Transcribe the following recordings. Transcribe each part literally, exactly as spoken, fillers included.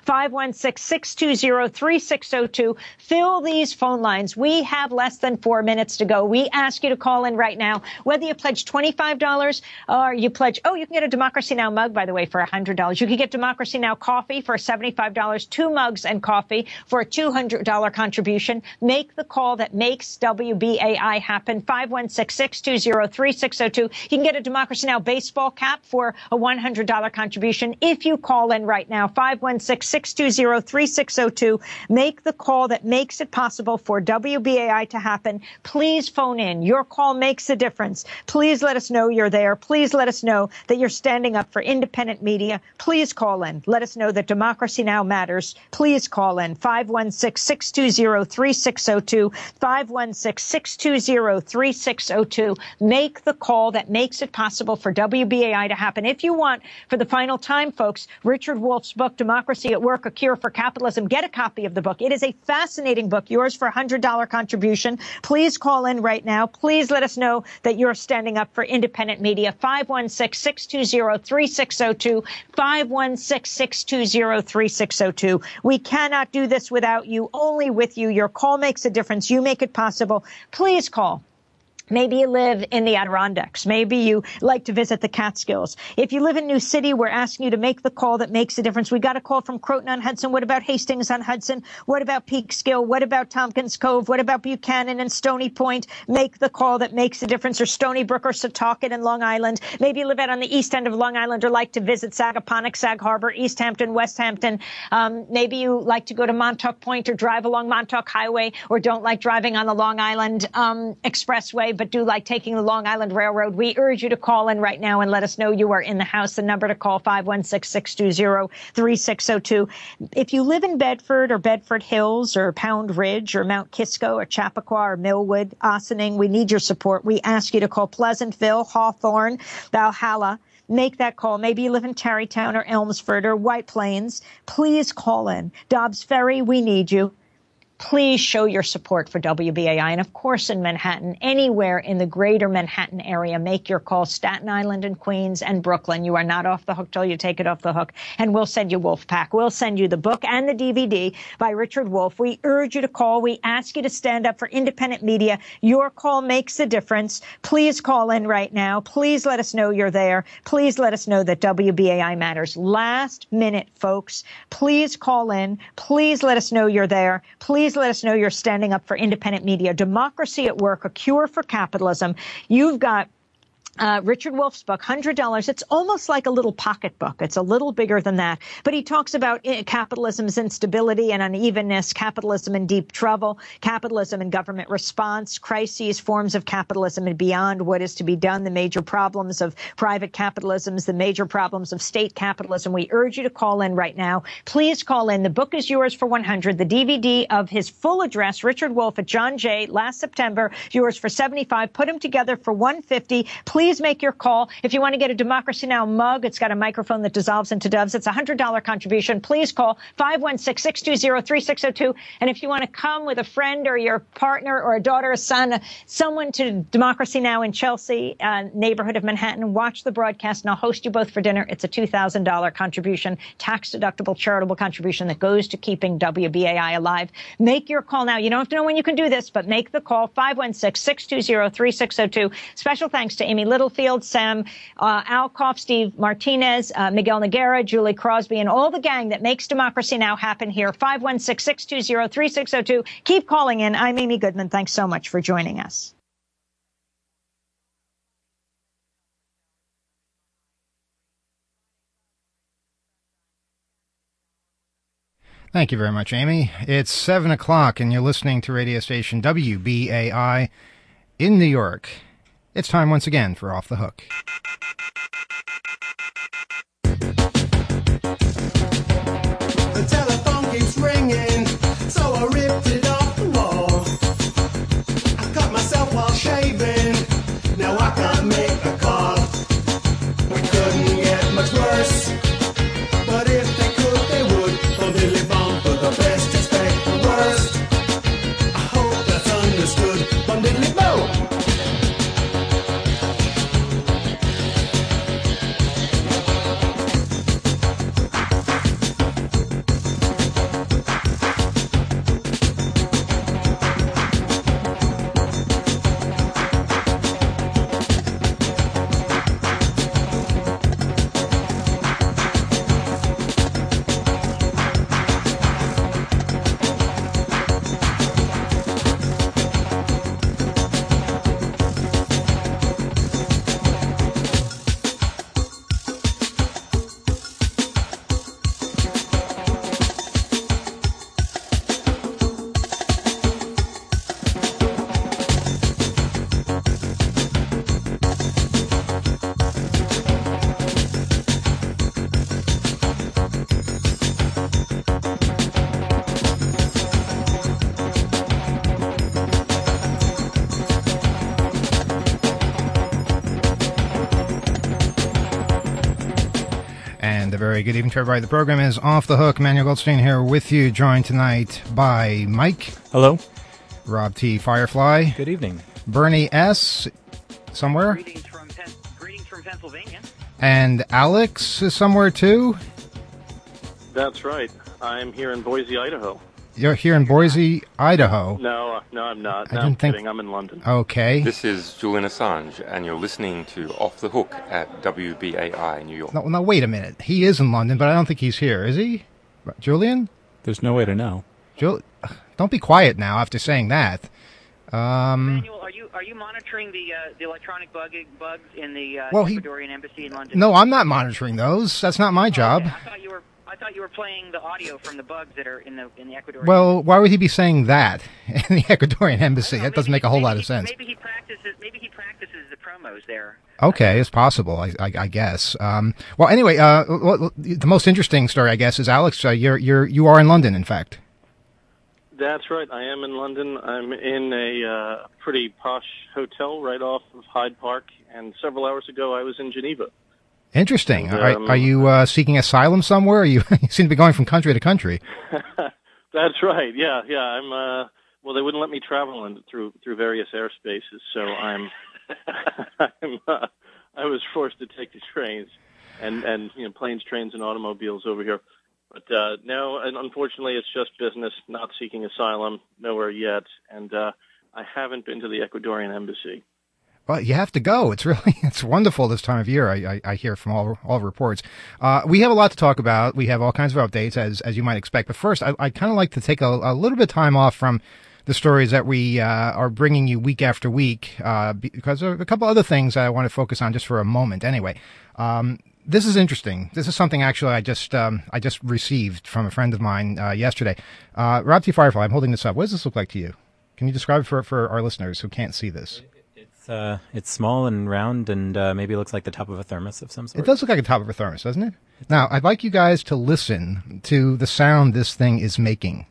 five one six, six two zero, three six zero two. Fill these phone lines. We have less than four minutes to go. We ask you to call in right now, whether you pledge twenty-five dollars or you pledge, oh, you can get a Democracy Now! Mug, by the way, for one hundred dollars. You can get Democracy Now! Coffee for seventy-five dollars, two mugs and coffee for a two hundred dollars contribution. Make the call that makes W B A I happen, five one six, six two zero, three six zero two. You can get a Democracy Now! Baseball cap for a one hundred dollars contribution if you call in right now, five one six, six two zero, three six zero two. Make the call that makes it possible for W B A I to happen. Please phone in. Your call makes a difference. Please let us know you're there. Please let us know that you're standing up for independent media. Please call in. Let us know that Democracy Now! Matters. Please call in, five one six, six two zero, three six zero two, five one six, six two zero, three six zero two. Make the call that makes it possible for W B A I to happen. If you want, for the final time, folks, Richard Wolff's book, Democracy at Work, A Cure for Capitalism, get a copy of the book. It is a fascinating book, yours for a one hundred dollars contribution. Please call in right now. Please let us know that you're standing up for independent media, five one six, six two zero, three six zero two, five one six, six two zero, three six zero two. We cannot do this without you, only with you. Your call makes a difference. You make it possible. Please call. Maybe you live in the Adirondacks. Maybe you like to visit the Catskills. If you live in New City, we're asking you to make the call that makes a difference. We got a call from Croton-on-Hudson. What about Hastings-on-Hudson? What about Peekskill? What about Tompkins Cove? What about Buchanan and Stony Point? Make the call that makes a difference. Or Stony Brook or Setauket in Long Island. Maybe you live out on the east end of Long Island or like to visit Sagaponack, Sag Harbor, East Hampton, West Hampton. Um, maybe you like to go to Montauk Point or drive along Montauk Highway or don't like driving on the Long Island um, Expressway, but do like taking the Long Island Railroad. We urge you to call in right now and let us know you are in the house. The number to call, five one six, six two zero, three six zero two. If you live in Bedford or Bedford Hills or Pound Ridge or Mount Kisco or Chappaqua or Millwood, Ossining, we need your support. We ask you to call Pleasantville, Hawthorne, Valhalla. Make that call. Maybe you live in Tarrytown or Elmsford or White Plains. Please call in. Dobbs Ferry, we need you. Please show your support for W B A I. And, of course, in Manhattan, anywhere in the greater Manhattan area, make your call. Staten Island and Queens and Brooklyn. You are not off the hook till you take it off the hook. And we'll send you Wolf Pack. We'll send you the book and the D V D by Richard Wolff. We urge you to call. We ask you to stand up for independent media. Your call makes a difference. Please call in right now. Please let us know you're there. Please let us know that W B A I matters. Last minute, folks. Please call in. Please let us know you're there. Please Please let us know you're standing up for independent media. Democracy at Work, A Cure for Capitalism. You've got Uh, Richard Wolff's book, one hundred dollars. It's almost like a little pocketbook. It's a little bigger than that. But he talks about capitalism's instability and unevenness, capitalism in deep trouble, capitalism and government response, crises, forms of capitalism and beyond, what is to be done, the major problems of private capitalisms, the major problems of state capitalism. We urge you to call in right now. Please call in. The book is yours for one hundred dollars. The D V D of his full address, Richard Wolff at John Jay, last September, yours for seventy-five dollars. Put them together for one hundred fifty dollars. Please Please make your call. If you want to get a Democracy Now! Mug, it's got a microphone that dissolves into doves. It's a one hundred dollars contribution. Please call five one six, six two zero, three six zero two. And if you want to come with a friend or your partner or a daughter or son, someone to Democracy Now! In Chelsea, uh, neighborhood of Manhattan, watch the broadcast and I'll host you both for dinner. It's a two thousand dollars contribution, tax-deductible charitable contribution that goes to keeping W B A I alive. Make your call now. You don't have to know when you can do this, but make the call, five one six, six two zero, three six zero two. Special thanks to Amy Littlefield, Sam uh, Alcoff, Steve Martinez, uh, Miguel Noguera, Julie Crosby, and all the gang that makes Democracy Now! Happen here. five one six, six two zero, three six zero two. Keep calling in. I'm Amy Goodman. Thanks so much for joining us. Thank you very much, Amy. It's seven o'clock, and you're listening to radio station W B A I in New York. It's time once again for Off the Hook. The telephone keeps ringing, so I ripped it off the wall. I cut myself while shaving, now I can't make a call. We couldn't get much worse, but if they could, they would. Bon diddly bom, for the best expect the worst. I hope that's understood. Bon diddly bo. very good evening to everybody. The program is Off the Hook. Manuel Goldstein here with you, joined tonight by Mike. Hello. Rob T. Firefly. Good evening. Bernie S. somewhere. Greetings from, Pen- greetings from Pennsylvania. And Alex is somewhere too. That's right. I'm here in Boise, Idaho. You're here in Boise, Idaho. No, no, I'm not. I No, didn't I'm think- kidding. I'm in London. Okay. This is Julian Assange, and you're listening to Off the Hook at W B A I New York. No, no, wait a minute. He is in London, but I don't think he's here. Is he? Julian? There's no way to know. Jul- don't be quiet now after saying that. Um, Manuel, are you are you monitoring the uh, the electronic bug bugs in the uh, Well, he- Ecuadorian embassy in London? no, I'm not monitoring those. That's not my job. Okay, I thought you were. I thought you were playing the audio from the bugs that are in the in the Ecuadorian. Well, why would he be saying that in the Ecuadorian embassy? I don't know, That doesn't maybe- make a whole maybe lot of he- sense. Maybe he practices. Maybe he practices the promos there. Okay, it's possible, I, I, I guess. Um, well, anyway, uh, well, the most interesting story, I guess, is Alex. Uh, you're you're you are in London, in fact. That's right. I am in London. I'm in a uh, pretty posh hotel right off of Hyde Park, and several hours ago I was in Geneva. Interesting. And, are, um, are you uh, seeking asylum somewhere? You, you seem to be going from country to country. That's right. Yeah, yeah. I'm. Uh, well, they wouldn't let me travel in, through through various airspaces, so I'm. I'm uh, I was forced to take the trains, and and you know planes, trains, and automobiles over here. But uh, no, and unfortunately, it's just business. Not seeking asylum, nowhere yet, and uh, I haven't been to the Ecuadorian embassy. Well, you have to go. It's really, it's wonderful this time of year. I, I, I hear from all all reports. Uh, we have a lot to talk about. We have all kinds of updates, as as you might expect. But first, I, I'd kind of like to take a, a little bit of time off from the stories that we uh, are bringing you week after week, uh, because there are a couple other things I want to focus on just for a moment. Anyway, um, this is interesting. This is something actually I just um, I just received from a friend of mine uh, yesterday. Uh, Rob T. Firefly, I'm holding this up. What does this look like to you? Can you describe it for for our listeners who can't see this? It's uh, it's small and round, and uh, maybe looks like the top of a thermos of some sort. It does look like the top of a thermos, doesn't it? Now, I'd like you guys to listen to the sound this thing is making.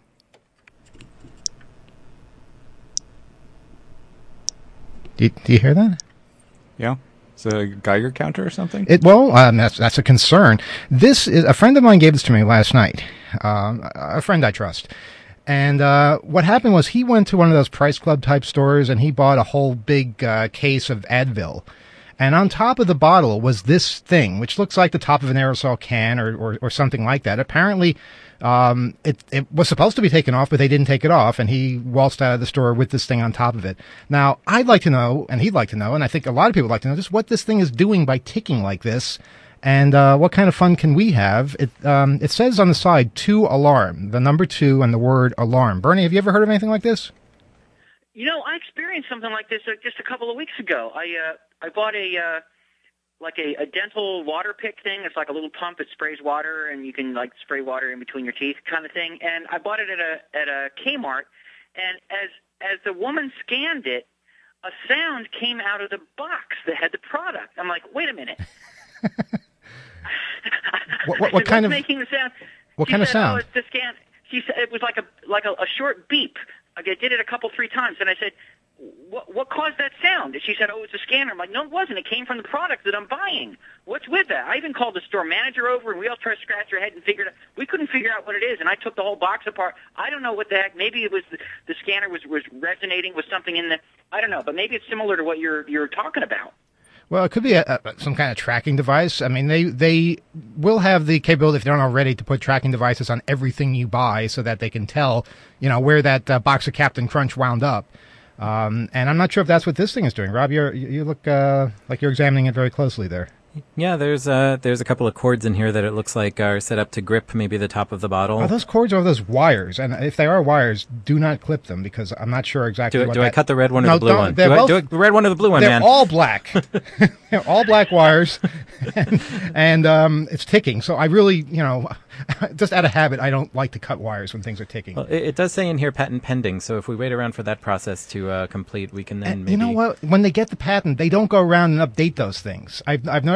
Do you, do you hear that? Yeah. It's a Geiger counter or something? It well, um, that's that's a concern. This is a friend of mine gave this to me last night. Um, a friend I trust. And uh, what happened was he went to one of those Price Club type stores and he bought a whole big uh, case of Advil. And on top of the bottle was this thing, which looks like the top of an aerosol can or, or, or something like that. Apparently, um, it, it was supposed to be taken off, but they didn't take it off. And he waltzed out of the store with this thing on top of it. Now, I'd like to know, and he'd like to know, and I think a lot of people would like to know, just what this thing is doing by ticking like this. And uh, what kind of fun can we have? It um, it says on the side, two alarm, the number two and the word alarm. Bernie, have you ever heard of anything like this? You know, I experienced something like this uh, just a couple of weeks ago. I uh, I bought a uh, like a, a dental water pick thing. It's like a little pump that sprays water, and you can like spray water in between your teeth, kind of thing. And I bought it at a at a Kmart, and as as the woman scanned it, a sound came out of the box that had the product. I'm like, wait a minute. What, what, what kind of making the sound? what She kind of said, sound? Oh, it's the scan. She said it was like a like a, a short beep. Like I did it a couple three times, and I said, "What what caused that sound?" And she said, "Oh, it's a scanner." I'm like, "No, it wasn't. It came from the product that I'm buying. What's with that?" I even called the store manager over, and we all tried to scratch our head and figured out. We couldn't figure out what it is, and I took the whole box apart. I don't know what the heck. Maybe it was the, the scanner was was resonating with something in the. I don't know, but maybe it's similar to what you're you're talking about. Well, it could be a, a, some kind of tracking device. I mean, they they will have the capability, if they don't already, to put tracking devices on everything you buy so that they can tell, you know, where that uh, box of Captain Crunch wound up. Um, and I'm not sure if that's what this thing is doing. Rob, you're, you look uh, like you're examining it very closely there. Yeah, there's uh, there's a couple of cords in here that it looks like are set up to grip maybe the top of the bottle. Are those cords or are those wires? And if they are wires, do not clip them because I'm not sure exactly do what do that... I cut the red one or No, the blue don't- one? they're Do I both- do it, the red one or the blue one, They're man? all black. They're all black wires, and, and um, it's ticking. So I really, you know, just out of habit, I don't like to cut wires when things are ticking. Well, it, it does say in here patent pending, so if we wait around for that process to uh, complete, we can then And maybe... you know what? When they get the patent, they don't go around and update those things. I've I've, no,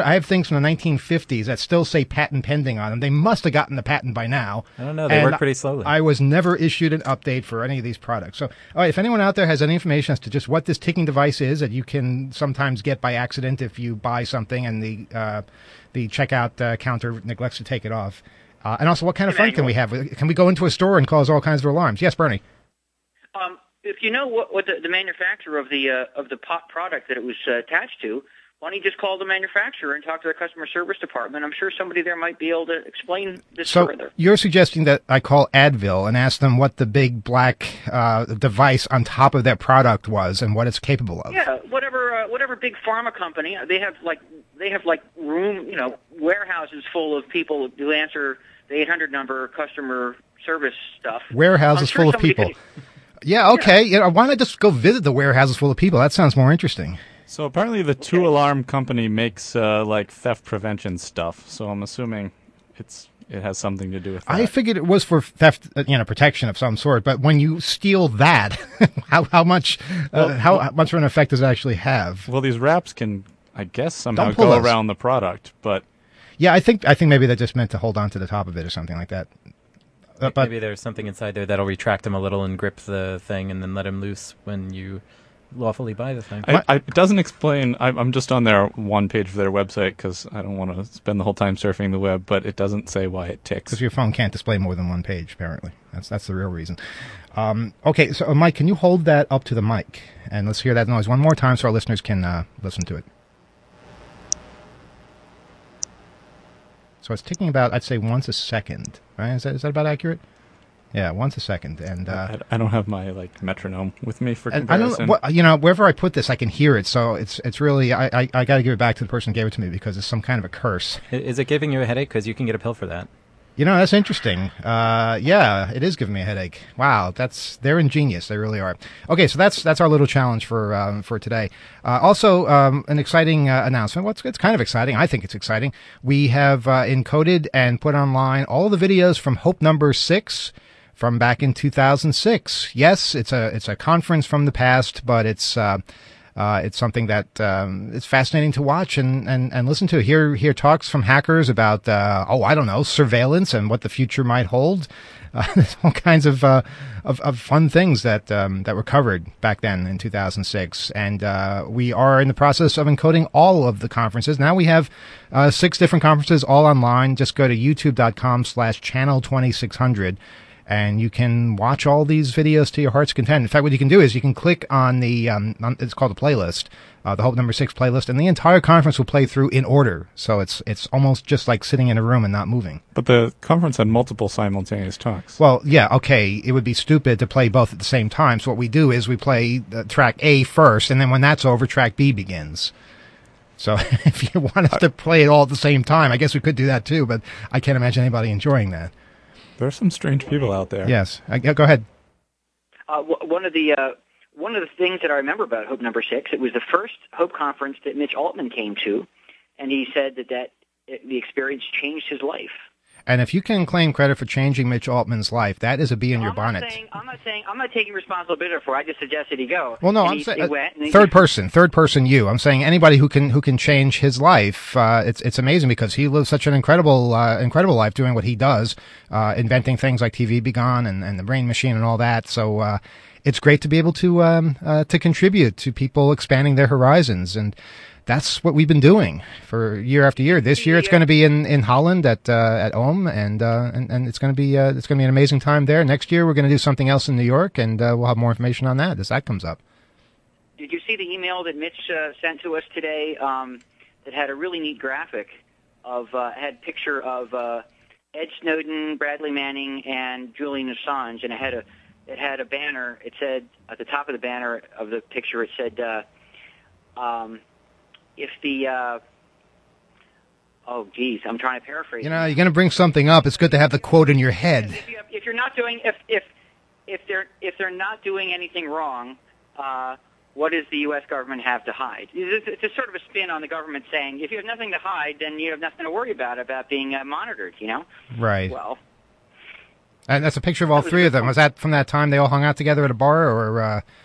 I have things from the nineteen fifties that still say patent pending on them. They must have gotten the patent by now. I don't know. They And work pretty slowly. I was never issued an update for any of these products. So, all right, if anyone out there has any information as to just what this ticking device is that you can sometimes get by accident if you buy something and the uh, the checkout uh, counter neglects to take it off, uh, and also what kind of fun can we have? Can we go into a store and cause all kinds of alarms? Yes, Bernie. Um, if you know what, what the, the manufacturer of the uh, of the pop product that it was uh, attached to, why don't you just call the manufacturer and talk to their customer service department? I'm sure somebody there might be able to explain this So further. you're suggesting that I call Advil and ask them what the big black uh, device on top of that product was and what it's capable of? Yeah, whatever uh, whatever big pharma company, they have like they have like room, you know, warehouses full of people who answer the eight hundred number customer service stuff. Warehouses sure full of somebody people. could- Yeah, okay. Yeah. You know, why not just go visit the warehouses full of people? That sounds more interesting. So apparently the Two Alarm Company makes uh, like theft prevention stuff. So I'm assuming it's it has something to do with that. I figured it was for theft, uh, you know, protection of some sort. But when you steal that, how how much uh, Well, how well- much of an effect does it actually have? Well, these wraps can, I guess, somehow Don't pull go those. around the product, but Yeah, I think I think maybe they just meant to hold on to the top of it or something like that. Uh, but Maybe there's something inside there that'll retract them a little and grip the thing and then let them loose when you lawfully buy the thing. I, I, it doesn't explain. I'm, I'm just on their one page of their website because I don't want to spend the whole time surfing the web, but it doesn't say why it ticks. because your phone can't display more than one page, apparently. That's that's the real reason. Um, okay, so uh, Mike, can you hold that up to the mic and let's hear that noise one more time so our listeners can uh, listen to it. So it's ticking about, I'd say, once a second. Right? Is that is that about accurate? Yeah, once a second. And uh, I, I don't have my like metronome with me for and I comparison. don't, what, you know, wherever I put this, I can hear it. So it's it's really, I I, I got to give it back to the person who gave it to me because it's some kind of a curse. I- Is it giving you a headache? Because you can get a pill for that. You know, that's interesting. Uh, yeah, it is giving me a headache. Wow, that's they're ingenious. They really are. Okay, so that's that's our little challenge for um, for today. Uh, also, um, an exciting uh, announcement. What's it's kind of exciting. I think it's exciting. We have uh, encoded and put online all the videos from Hope Number Six from back in two thousand six. Yes, it's a it's a conference from the past, but it's. Uh, Uh, it's something that um, it's fascinating to watch and, and, and listen to. Hear hear talks from hackers about uh, oh I don't know surveillance and what the future might hold. Uh, there's all kinds of, uh, of of fun things that um, that were covered back then in two thousand six, and uh, we are in the process of encoding all of the conferences. Now we have uh, six different conferences all online. Just go to youtube dot com slash channel twenty-six hundred. And you can watch all these videos to your heart's content. In fact, what you can do is you can click on the, um, on, it's called a playlist, uh, the Hope Number Six playlist, and the entire conference will play through in order. So it's it's almost just like sitting in a room and not moving. But the conference had multiple simultaneous talks. Well, yeah, okay, it would be stupid to play both at the same time. So what we do is we play uh, track A first, and then when that's over, track B begins. So if you want us to play it all at the same time, I guess we could do that too, but I can't imagine anybody enjoying that. There are some strange people out there. Yes, I, go ahead. Uh, w- one of the uh, one of the things that I remember about Hope Number Six, it was the first Hope conference that Mitch Altman came to, and he said that that it, the experience changed his life. And if you can claim credit for changing Mitch Altman's life, that is a bee in your I'm bonnet. Not saying, I'm not saying I'm not taking responsibility for it. I just suggested he go. Well, no, And I'm he- saying he uh, went and he- third person, third person you. I'm saying anybody who can who can change his life. Uh, it's it's amazing because he lives such an incredible uh, incredible life doing what he does, uh, inventing things like T V Be Gone and, and the Brain Machine and all that. So uh, it's great to be able to um, uh, to contribute to people expanding their horizons, and that's what we've been doing for year after year. This year it's going to be in, in Holland at uh, at Ohm, and, uh, and and it's going to be uh, it's going to be an amazing time there. Next year we're going to do something else in New York, and uh, we'll have more information on that as that comes up. Did you see the email that Mitch uh, sent to us today um, that had a really neat graphic of uh, had a picture of uh, Ed Snowden, Bradley Manning, and Julian Assange, and it had a it had a banner. It said at the top of the banner of the picture, it said, uh, um, "If the uh, oh geez, I'm trying to paraphrase. You know, you're going to bring something up. It's good to have the quote in your head. If, you, if you're not doing if if if they're if they're not doing anything wrong, uh, what does the U S government have to hide? It's, it's a sort of a spin on the government saying if you have nothing to hide, then you have nothing to worry about about being uh, monitored. You know, Right. well. And that's a picture of all three of them. Was that from that time they all hung out together at a bar, or uh,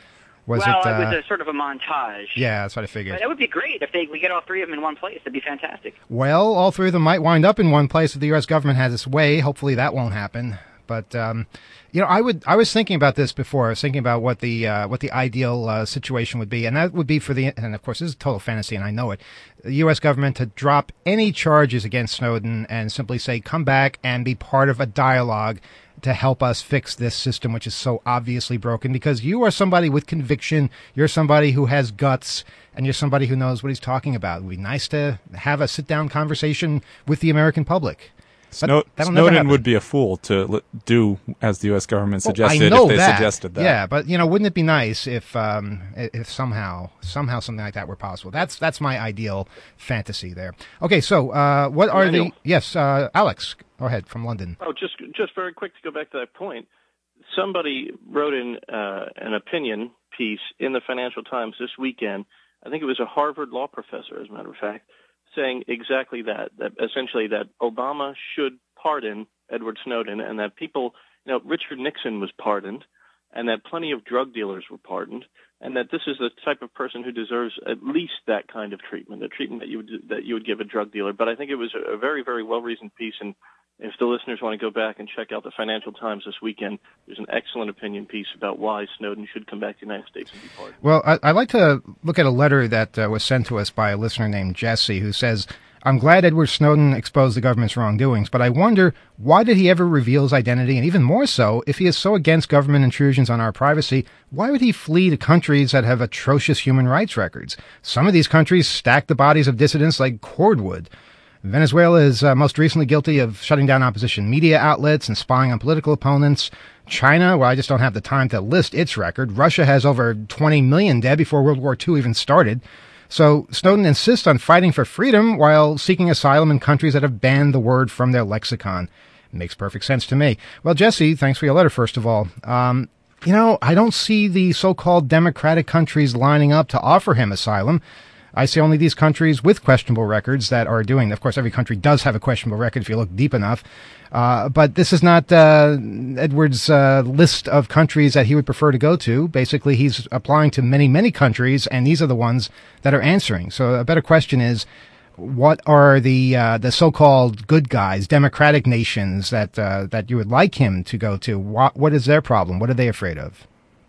Was well, it, uh, it was a sort of a montage. Yeah, that's what I figured. But that would be great if they we get all three of them in one place. That'd be fantastic. Well, all three of them might wind up in one place if the U S government has its way. Hopefully that won't happen. But um, you know, I would I was thinking about this before. I was thinking about what the uh, what the ideal uh, situation would be, and that would be for the and of course this is total fantasy, and I know it. The U S government to drop any charges against Snowden and simply say, come back and be part of a dialogue to help us fix this system, which is so obviously broken, because you are somebody with conviction, you're somebody who has guts, and you're somebody who knows what he's talking about. It would be nice to have a sit-down conversation with the American public. Snow- Snowden would be a fool to l- do as the U S government suggested well, I know if they that. suggested that. Yeah, but you know, wouldn't it be nice if um, if somehow somehow something like that were possible? That's that's my ideal fantasy there. Okay, so uh, what are Daniel. the yes, uh, Alex, go ahead from London. Oh, just just very quick to go back to that point. Somebody wrote in uh, an opinion piece in the Financial Times this weekend. I think it was a Harvard law professor, as a matter of fact, saying exactly that, that essentially that Obama should pardon Edward Snowden, and that people, you know, Richard Nixon was pardoned, and that plenty of drug dealers were pardoned, and that this is the type of person who deserves at least that kind of treatment, the treatment that you would that you would give a drug dealer. But I think it was a very, very well-reasoned piece, and if the listeners want to go back and check out the Financial Times this weekend, there's an excellent opinion piece about why Snowden should come back to the United States and be pardoned. Well, I, I'd like to look at a letter that uh, was sent to us by a listener named Jesse, who says, I'm glad Edward Snowden exposed the government's wrongdoings, but I wonder, why did he ever reveal his identity? And even more so, if he is so against government intrusions on our privacy, why would he flee to countries that have atrocious human rights records? Some of these countries stack the bodies of dissidents like cordwood. Venezuela is uh, most recently guilty of shutting down opposition media outlets and spying on political opponents. China, well, I just don't have the time to list its record. Russia has over twenty million dead before World War Two even started. So Snowden insists on fighting for freedom while seeking asylum in countries that have banned the word from their lexicon. It makes perfect sense to me. Well, Jesse, thanks for your letter, first of all. Um, you know, I don't see the so-called democratic countries lining up to offer him asylum. I see only these countries with questionable records that are doing. Of course, every country does have a questionable record if you look deep enough. Uh, but this is not uh, Edward's uh, list of countries that he would prefer to go to. Basically, he's applying to many, many countries, and these are the ones that are answering. So a better question is, what are the uh, the so-called good guys, democratic nations that uh, that you would like him to go to? What, what is their problem? What are they afraid of?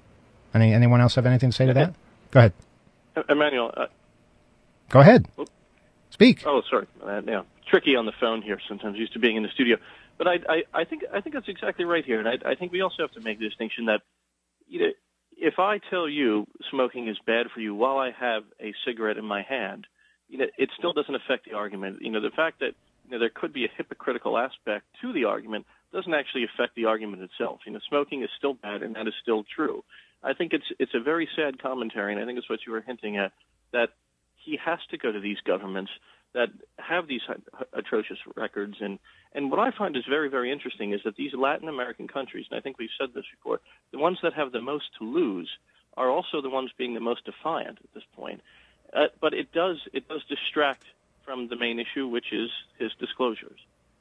Any anyone else have anything to say to that? Go ahead. Emmanuel. Uh, Go ahead. Speak. Oh, sorry. Uh, yeah, tricky on the phone here. Sometimes used to being in the studio, but I, I, I think I think that's exactly right here, and I, I think we also have to make the distinction that, you know, if I tell you smoking is bad for you while I have a cigarette in my hand, you know, it still doesn't affect the argument. You know, the fact that you know there could be a hypocritical aspect to the argument doesn't actually affect the argument itself. You know, smoking is still bad, and that is still true. I think it's it's a very sad commentary, and I think it's what you were hinting at, that he has to go to these governments that have these atrocious records. And, and what I find is very, very interesting is that these Latin American countries, and I think we've said this before, the ones that have the most to lose are also the ones being the most defiant at this point. Uh, but it does it does distract from the main issue, which is his disclosures.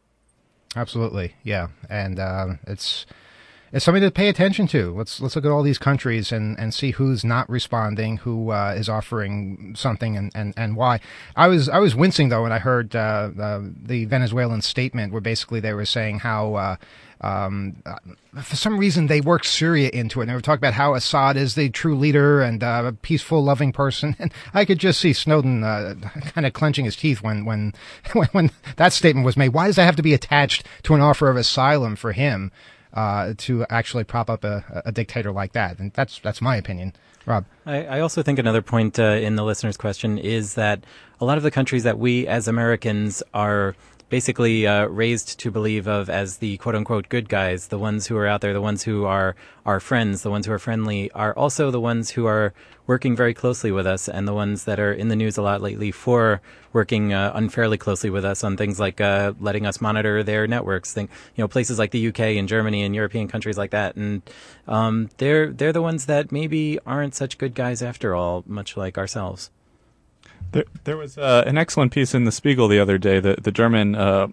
Absolutely, yeah. And uh, it's... It's something to pay attention to. Let's let's look at all these countries and, and see who's not responding, who uh, is offering something, and, and, and why. I was I was wincing though when I heard uh, uh, the Venezuelan statement where basically they were saying how uh, um, uh, for some reason they worked Syria into it. And they were talking about how Assad is the true leader and uh, a peaceful, loving person. And I could just see Snowden uh, kind of clenching his teeth when when when that statement was made. Why does that have to be attached to an offer of asylum for him? Uh, to actually prop up a, a dictator like that. And that's that's my opinion. Rob? I, I also think another point uh, in the listener's question is that a lot of the countries that we as Americans are basically uh, raised to believe of as the quote-unquote good guys, the ones who are out there, the ones who are our friends, the ones who are friendly, are also the ones who are working very closely with us and the ones that are in the news a lot lately for working uh, unfairly closely with us on things like uh, letting us monitor their networks, think, you know, places like the U K and Germany and European countries like that. And um, they're they're the ones that maybe aren't such good guys after all, much like ourselves. There, there was uh, an excellent piece in the Spiegel the other day, the, the German uh,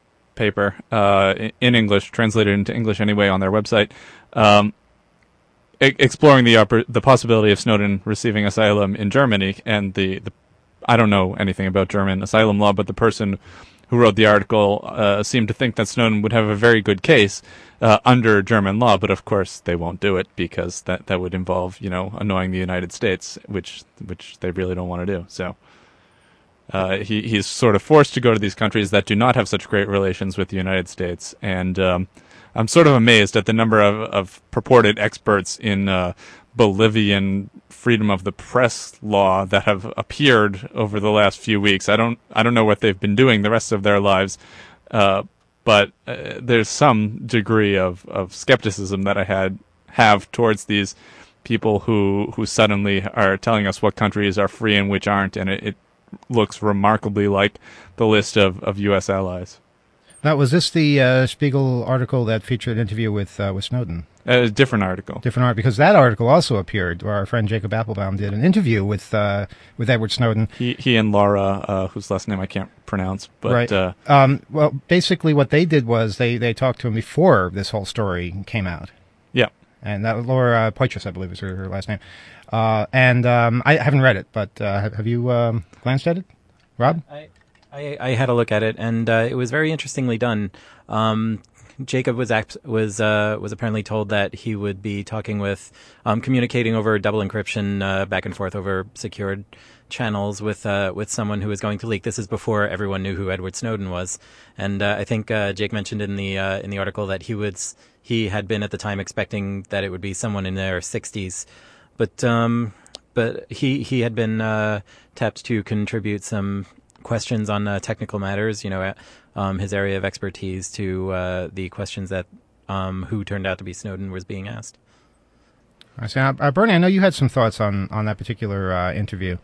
paper, uh, in English, translated into English anyway on their website, um, e- exploring the upper, the possibility of Snowden receiving asylum in Germany, and the, the I don't know anything about German asylum law, but the person who wrote the article uh, seemed to think that Snowden would have a very good case uh, under German law, but of course they won't do it because that, that would involve, you know, annoying the United States, which which they really don't want to do. So uh, he he's sort of forced to go to these countries that do not have such great relations with the United States, and um, I'm sort of amazed at the number of, of purported experts in uh, Bolivian freedom of the press law that have appeared over the last few weeks. I don't I don't know what they've been doing the rest of their lives, uh, but uh, there's some degree of, of skepticism that I had have towards these people who who suddenly are telling us what countries are free and which aren't, and it, it looks remarkably like the list of, of U S allies. Now, was this the uh, Spiegel article that featured an interview with uh, with Snowden? A different article. Different article, because that article also appeared, where our friend Jacob Applebaum did an interview with uh, with Edward Snowden. He he and Laura, uh, whose last name I can't pronounce, but right. Uh, um, well, basically, what they did was they, they talked to him before this whole story came out. Yeah, and that was Laura Poitras, I believe, is her, her last name. Uh, and um, I haven't read it, but uh, have, have you um, glanced at it, Rob? I, I I had a look at it, and uh, it was very interestingly done. Um, Jacob was act, was uh, was apparently told that he would be talking with, um, communicating over double encryption, uh, back and forth over secured channels with uh, with someone who was going to leak. This is before everyone knew who Edward Snowden was, and uh, I think uh, Jake mentioned in the uh, in the article that he would he had been at the time expecting that it would be someone in their sixties, but um, but he he had been uh, tapped to contribute some questions on uh, technical matters, you know, um, his area of expertise to uh, the questions that um, who turned out to be Snowden was being asked. I see. Uh, Bernie, I know you had some thoughts on, on that particular uh, interview.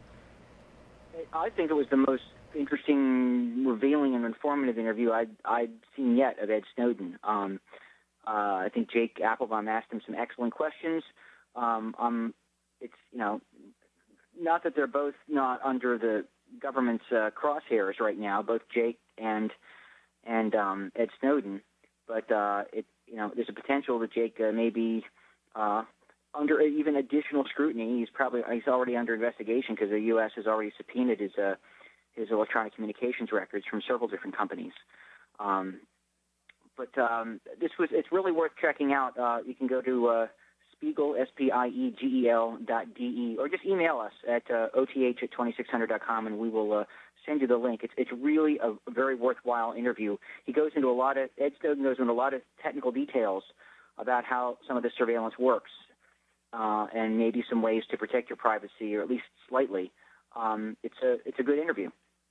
I think it was the most interesting, revealing, and informative interview I'd, I'd seen yet of Ed Snowden. Um, uh, I think Jake Applebaum asked him some excellent questions. Um, um, it's, you know, not that they're both not under the government's uh, crosshairs right now, both Jake and and um, Ed Snowden, but uh, it you know there's a potential that Jake uh, may be uh, under even additional scrutiny. He's probably he's already under investigation because the U S has already subpoenaed his uh, his electronic communications records from several different companies. Um, but um, this was it's really worth checking out. Uh, you can go to uh, Spiegel, S P I E G E L dot D E, or just email us at uh, O T H at twenty-six hundred dot com, and we will uh, send you the link. It's it's really a, a very worthwhile interview. He goes into a lot of, Ed Snowden goes into a lot of technical details about how some of this surveillance works, uh, and maybe some ways to protect your privacy, or at least slightly. Um, it's a it's a good interview.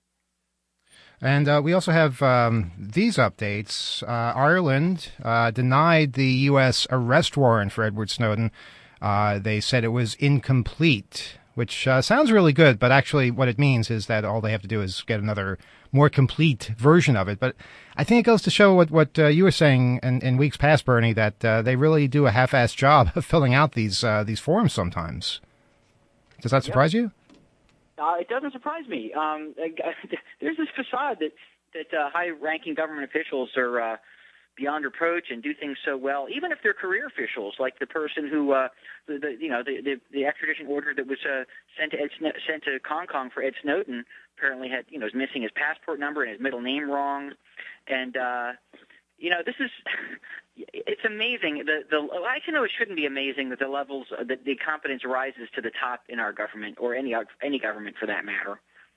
And uh, we also have um, these updates. Uh, Ireland uh, denied the U S arrest warrant for Edward Snowden. Uh, they said it was incomplete, which uh, sounds really good, but actually what it means is that all they have to do is get another more complete version of it. But I think it goes to show what, what uh, you were saying in, in weeks past, Bernie, that uh, they really do a half-assed job of filling out these uh, these forms sometimes. Does that surprise Yep. you? Uh, it doesn't surprise me. Um, there's this facade that that uh, high-ranking government officials are uh, beyond reproach and do things so well, even if they're career officials, like the person who, uh, the, the you know, the, the the extradition order that was uh, sent to Ed, sent to Hong Kong for Ed Snowden apparently had, you know, was missing his passport number and his middle name wrong, and uh, you know, this is it's amazing. The the I can know it shouldn't be amazing that the levels that the competence rises to the top in our government, or any any government for that matter.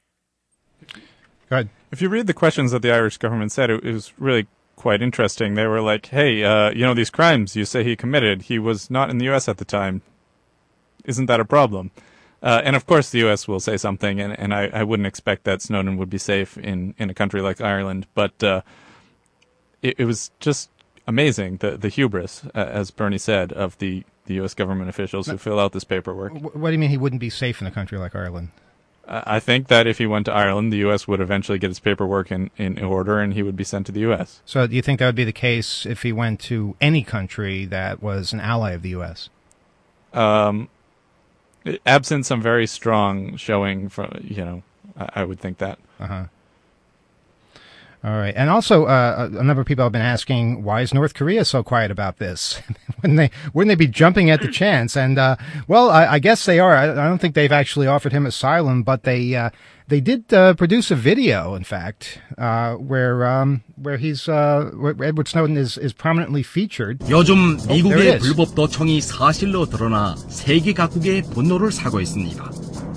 Go ahead. If you read the questions that the Irish government said, it, it was really quite interesting. They were like, hey, uh, you know, these crimes you say he committed, he was not in the U S at the time. Isn't that a problem? Uh, and of course the U S will say something, and, and I, I wouldn't expect that Snowden would be safe in, in a country like Ireland. But uh, it, it was just amazing, the, the hubris, uh, as Bernie said, of the, the U S government officials who fill out this paperwork. What do you mean he wouldn't be safe in a country like Ireland? I think that if he went to Ireland, the U S would eventually get his paperwork in, in order, and he would be sent to the U S. So do you think that would be the case if he went to any country that was an ally of the U S? Um, absent some very strong showing from, you know, I, I would think that. Uh-huh. All right. And also, uh, a number of people have been asking, why is North Korea so quiet about this? Wouldn't they, wouldn't they be jumping at the chance? And, uh, well, I, I guess they are. I, I don't think they've actually offered him asylum, but they, uh, they did, uh, produce a video, in fact, uh, where, um, where he's, uh, where Edward Snowden is, is prominently featured. 요즘 Oh, there it 미국의 is. 불법 도청이 사실로 드러나 세계 각국의 분노를 사고 있습니다.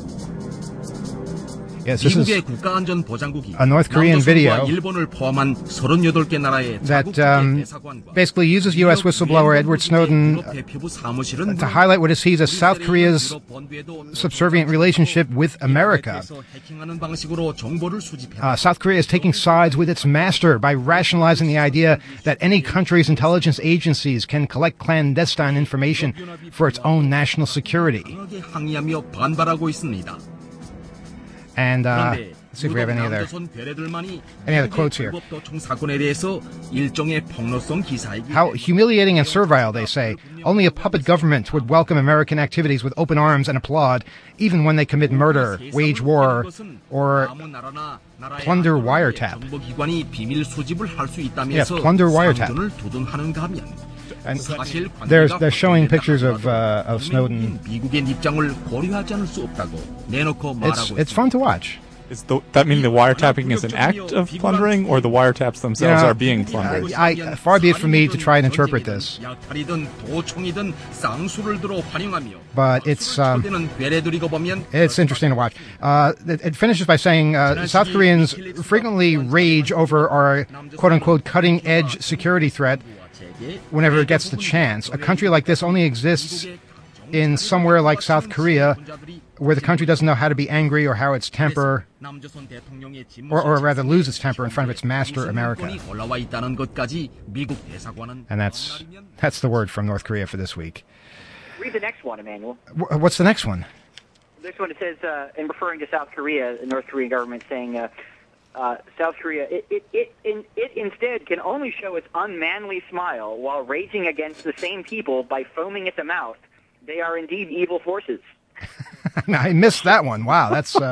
Yes, this 미국의 is 국가안전보장국이 a North Korean video 남조선과 일본을 포함한 서른여덟 개 나라의 that 자국 um, 대사관과 basically uses U S whistleblower Edward Snowden uh, 대표부 사무실은 to highlight what it sees as South Korea's subservient relationship with America. 해킹하는 방식으로 정보를 수집해 Uh, South Korea is taking sides with its master by rationalizing the idea that any country's intelligence agencies can collect clandestine information for its own national security. 강하게 항의하며 반발하고 있습니다. And uh, 그런데 let's see if we have any other. 남조선 괴뢰들만이 any other quotes here. 불법 도청 사건에 대해서 일종의 폭로성 기사이기 How humiliating and servile, they say. Only a puppet government would welcome American activities with open arms and applaud, even when they commit murder, wage war, or plunder wiretap. 정보기관이 비밀 수집을 할 수 있다면서 Yes, plunder wiretap. 상전을 두둔하는가 하면 And 사실 they're, 관계가 they're showing 혼돈되다 pictures of, 하더라도 uh, of Snowden. 미국의 입장을 고려하지 않을 수 없다고 내놓고 It's, 말하고 it's fun to watch. Is the, that mean the wiretapping is an act of plundering, or the wiretaps themselves Yeah, are being plundered? I, I, far be it from me to try and interpret this, 약탈이든 도청이든 쌍수를 들어 활용하며 but it's um, 초대는 괴뢰들이고 보면 it's interesting to watch. Uh, it, it finishes by saying uh, South Koreans frequently rage over our quote-unquote cutting-edge security threat whenever it gets the chance. A country like this only exists in somewhere like South Korea, where the country doesn't know how to be angry or how its temper, or, or rather lose its temper in front of its master, America. 올라와 있다는 것까지 미국 대사관은 And that's that's the word from North Korea for this week. Read the next one, Emmanuel. W- what's the next one? This one, it says, uh, in referring to South Korea, the North Korean government saying, uh, uh, South Korea, it, it, it, in, it instead can only show its unmanly smile while raging against the same people by foaming at the mouth. They are indeed evil forces. I missed that one. Wow, that's uh,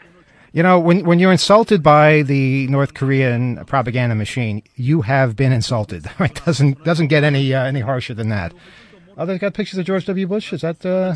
you know, when when you're insulted by the North Korean propaganda machine, you have been insulted. It doesn't doesn't get any uh, any harsher than that. Oh, they've got pictures of George W. Bush. Is that uh...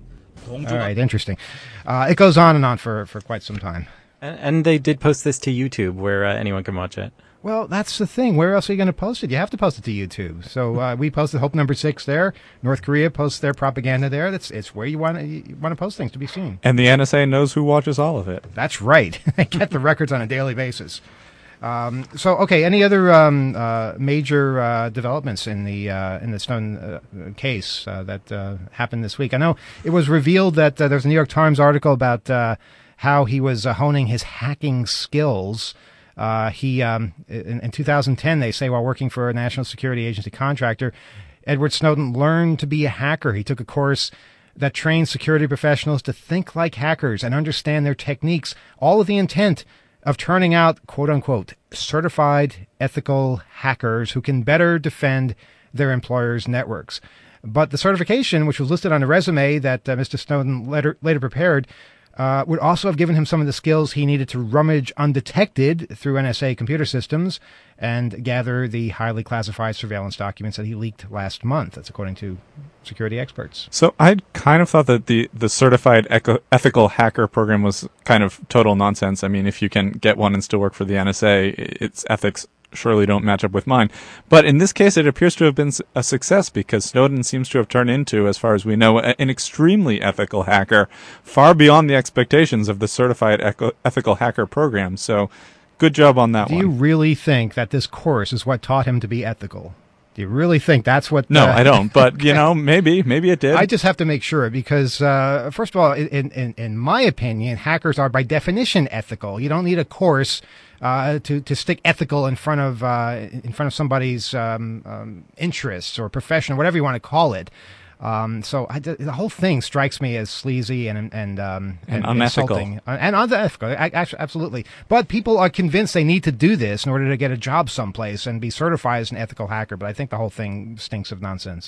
all right? Interesting. Uh, it goes on and on for for quite some time. And, and they did post this to YouTube, where uh, anyone can watch it. Well, that's the thing. Where else are you going to post it? You have to post it to YouTube. So uh, we posted Hope Number Six there. North Korea posts their propaganda there. That's it's where you want to you want to post things to be seen. And the N S A knows who watches all of it. That's right. They get the records on a daily basis. Um, so, okay, any other um, uh, major uh, developments in the uh, in the Snowden uh, case uh, that uh, happened this week? I know it was revealed that uh, there's a New York Times article about uh, how he was uh, honing his hacking skills. Uh, he, um, in, in two thousand ten, they say, while working for a national security agency contractor, Edward Snowden learned to be a hacker. He took a course that trains security professionals to think like hackers and understand their techniques, all with the intent of turning out, quote unquote, certified ethical hackers who can better defend their employers' networks. But the certification, which was listed on the resume that uh, Mister Snowden later, later prepared, Uh, would also have given him some of the skills he needed to rummage undetected through N S A computer systems and gather the highly classified surveillance documents that he leaked last month. That's according to security experts. So I kind of thought that the, the certified eco- ethical hacker program was kind of total nonsense. I mean, if you can get one and still work for the N S A, its ethics surely don't match up with mine. But in this case, it appears to have been a success because Snowden seems to have turned into, as far as we know, an extremely ethical hacker, far beyond the expectations of the certified eco- ethical hacker program. So good job on that Do one. you really think that this course is what taught him to be ethical? Do you really think that's what... No, uh, I don't. But, you know, maybe. Maybe it did. I just have to make sure because, uh, first of all, in, in, in my opinion, hackers are by definition ethical. You don't need a course uh, to, to stick ethical in front of uh, in front of somebody's um, um, interests or profession, whatever you want to call it. Um, so I, the whole thing strikes me as sleazy and and um, and, and unethical insulting. and unethical. Actually, absolutely. But people are convinced they need to do this in order to get a job someplace and be certified as an ethical hacker. But I think the whole thing stinks of nonsense.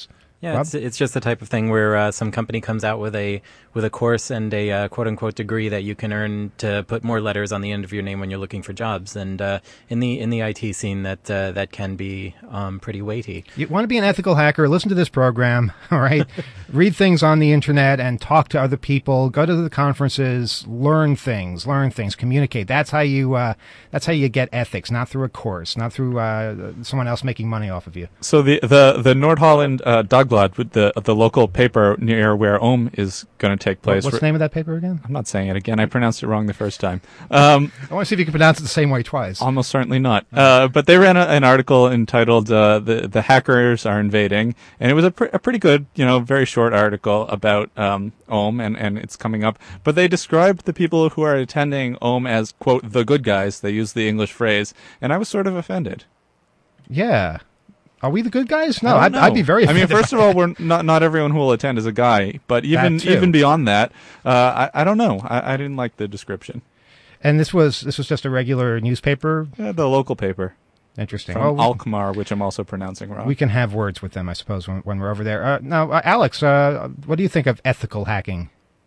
Yeah, it's, it's just the type of thing where uh, some company comes out with a with a course and a uh, quote unquote degree that you can earn to put more letters on the end of your name when you're looking for jobs. And uh, in the in the I T scene, that uh, that can be um, pretty weighty. You want to be an ethical hacker? Listen to this program. All right, read things on the internet and talk to other people. Go to the conferences, learn things, learn things, communicate. That's how you uh, that's how you get ethics, not through a course, not through uh, someone else making money off of you. So the the the Nordholland uh, Dagblad, the the local paper near where Ohm is going to take place. What's the name of that paper again? I'm not saying it again. I pronounced it wrong the first time. Um, I want to see if you can pronounce it the same way twice. Almost certainly not. Uh, but they ran a, an article entitled uh, "the the Hackers Are Invading," and it was a, pr- a pretty good, you know, very short article about um, Ohm and and it's coming up. But they described the people who are attending Ohm as quote the good guys. They used the English phrase, and I was sort of offended. Yeah. Are we the good guys? No, I'd, I'd be very offended. I mean, first of all, we're not not everyone who will attend is a guy, but even even beyond that, uh, I I don't know. I, I didn't like the description. And this was this was just a regular newspaper? Yeah, the local paper. Interesting. From well, Alkmaar, which I'm also pronouncing wrong. We can have words with them, I suppose, when, when we're over there. Uh, now, uh, Alex, uh, what do you think of ethical hacking?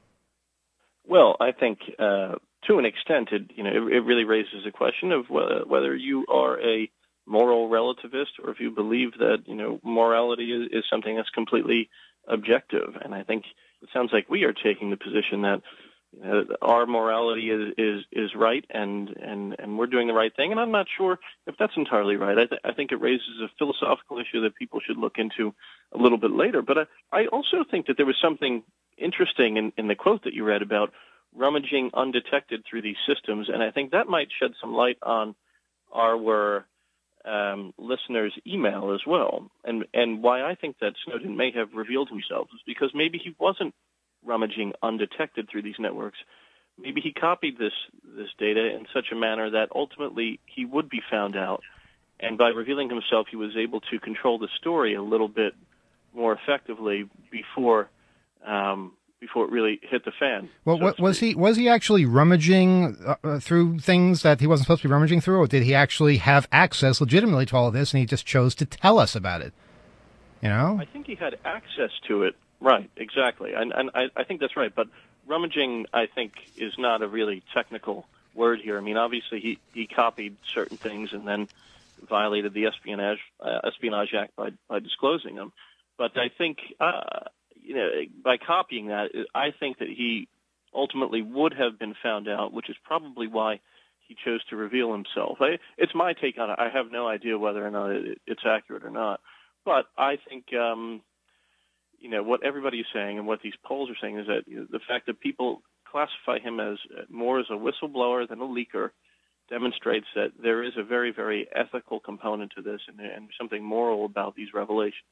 Well, I think uh, to an extent, it you know it, it really raises a question of whether, whether you are a moral relativist or if you believe that you know morality is, is something that's completely objective. And I think it sounds like we are taking the position that you know, our morality is, is is right and and and we're doing the right thing. And I'm not sure if that's entirely right. I, th- I think it raises a philosophical issue that people should look into a little bit later. But I, I also think that there was something interesting in, in the quote that you read about rummaging undetected through these systems, and I think that might shed some light on our um, listeners' email as well. And and why I think that Snowden may have revealed himself is because maybe he wasn't rummaging undetected through these networks. Maybe he copied this this data in such a manner that ultimately he would be found out, and by revealing himself, he was able to control the story a little bit more effectively before. Um, before it really hit the fan. Well, so what, was he was he actually rummaging uh, through things that he wasn't supposed to be rummaging through, or did he actually have access legitimately to all of this, and he just chose to tell us about it? You know? I think he had access to it. Right, exactly. And, and I, I think that's right. But rummaging, I think, is not a really technical word here. I mean, obviously, he, he copied certain things and then violated the Espionage, uh, Espionage Act by, by disclosing them. But I think... Uh, You know, by copying that, I think that he ultimately would have been found out, which is probably why he chose to reveal himself. I, it's my take on it. I have no idea whether or not it, it's accurate or not. But I think, um, you know, what everybody's saying and what these polls are saying is that you know, the fact that people classify him as more as a whistleblower than a leaker demonstrates that there is a very, very ethical component to this and, and something moral about these revelations.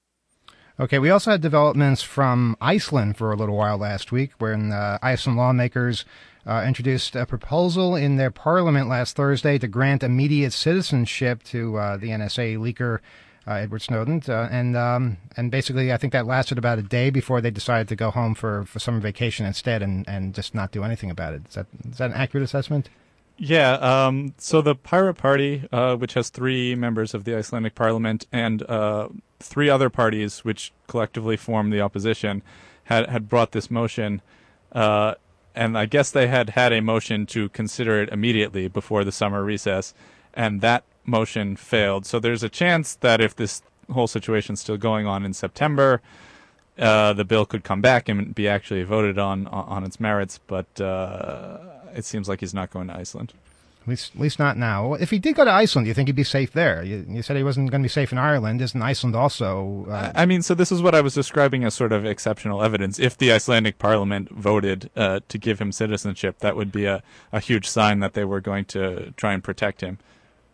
Okay, we also had developments from Iceland for a little while last week, when uh, Iceland lawmakers uh, introduced a proposal in their parliament last Thursday to grant immediate citizenship to uh, the N S A leaker uh, Edward Snowden, uh, and um, and basically I think that lasted about a day before they decided to go home for, for summer vacation instead and, and just not do anything about it. Is that is that an accurate assessment? Yeah, um, so the Pirate Party, uh, which has three members of the Icelandic parliament and uh, three other parties which collectively form the opposition, had, had brought this motion, uh, and I guess they had had a motion to consider it immediately before the summer recess, and that motion failed. So there's a chance that if this whole situation's still going on in September, uh, the bill could come back and be actually voted on on its merits, but... Uh, it seems like he's not going to Iceland. At least, at least not now. If he did go to Iceland, do you think he'd be safe there? You, you said he wasn't going to be safe in Ireland. Isn't Iceland also... Uh... I mean, so this is what I was describing as sort of exceptional evidence. If the Icelandic parliament voted uh, to give him citizenship, that would be a, a huge sign that they were going to try and protect him.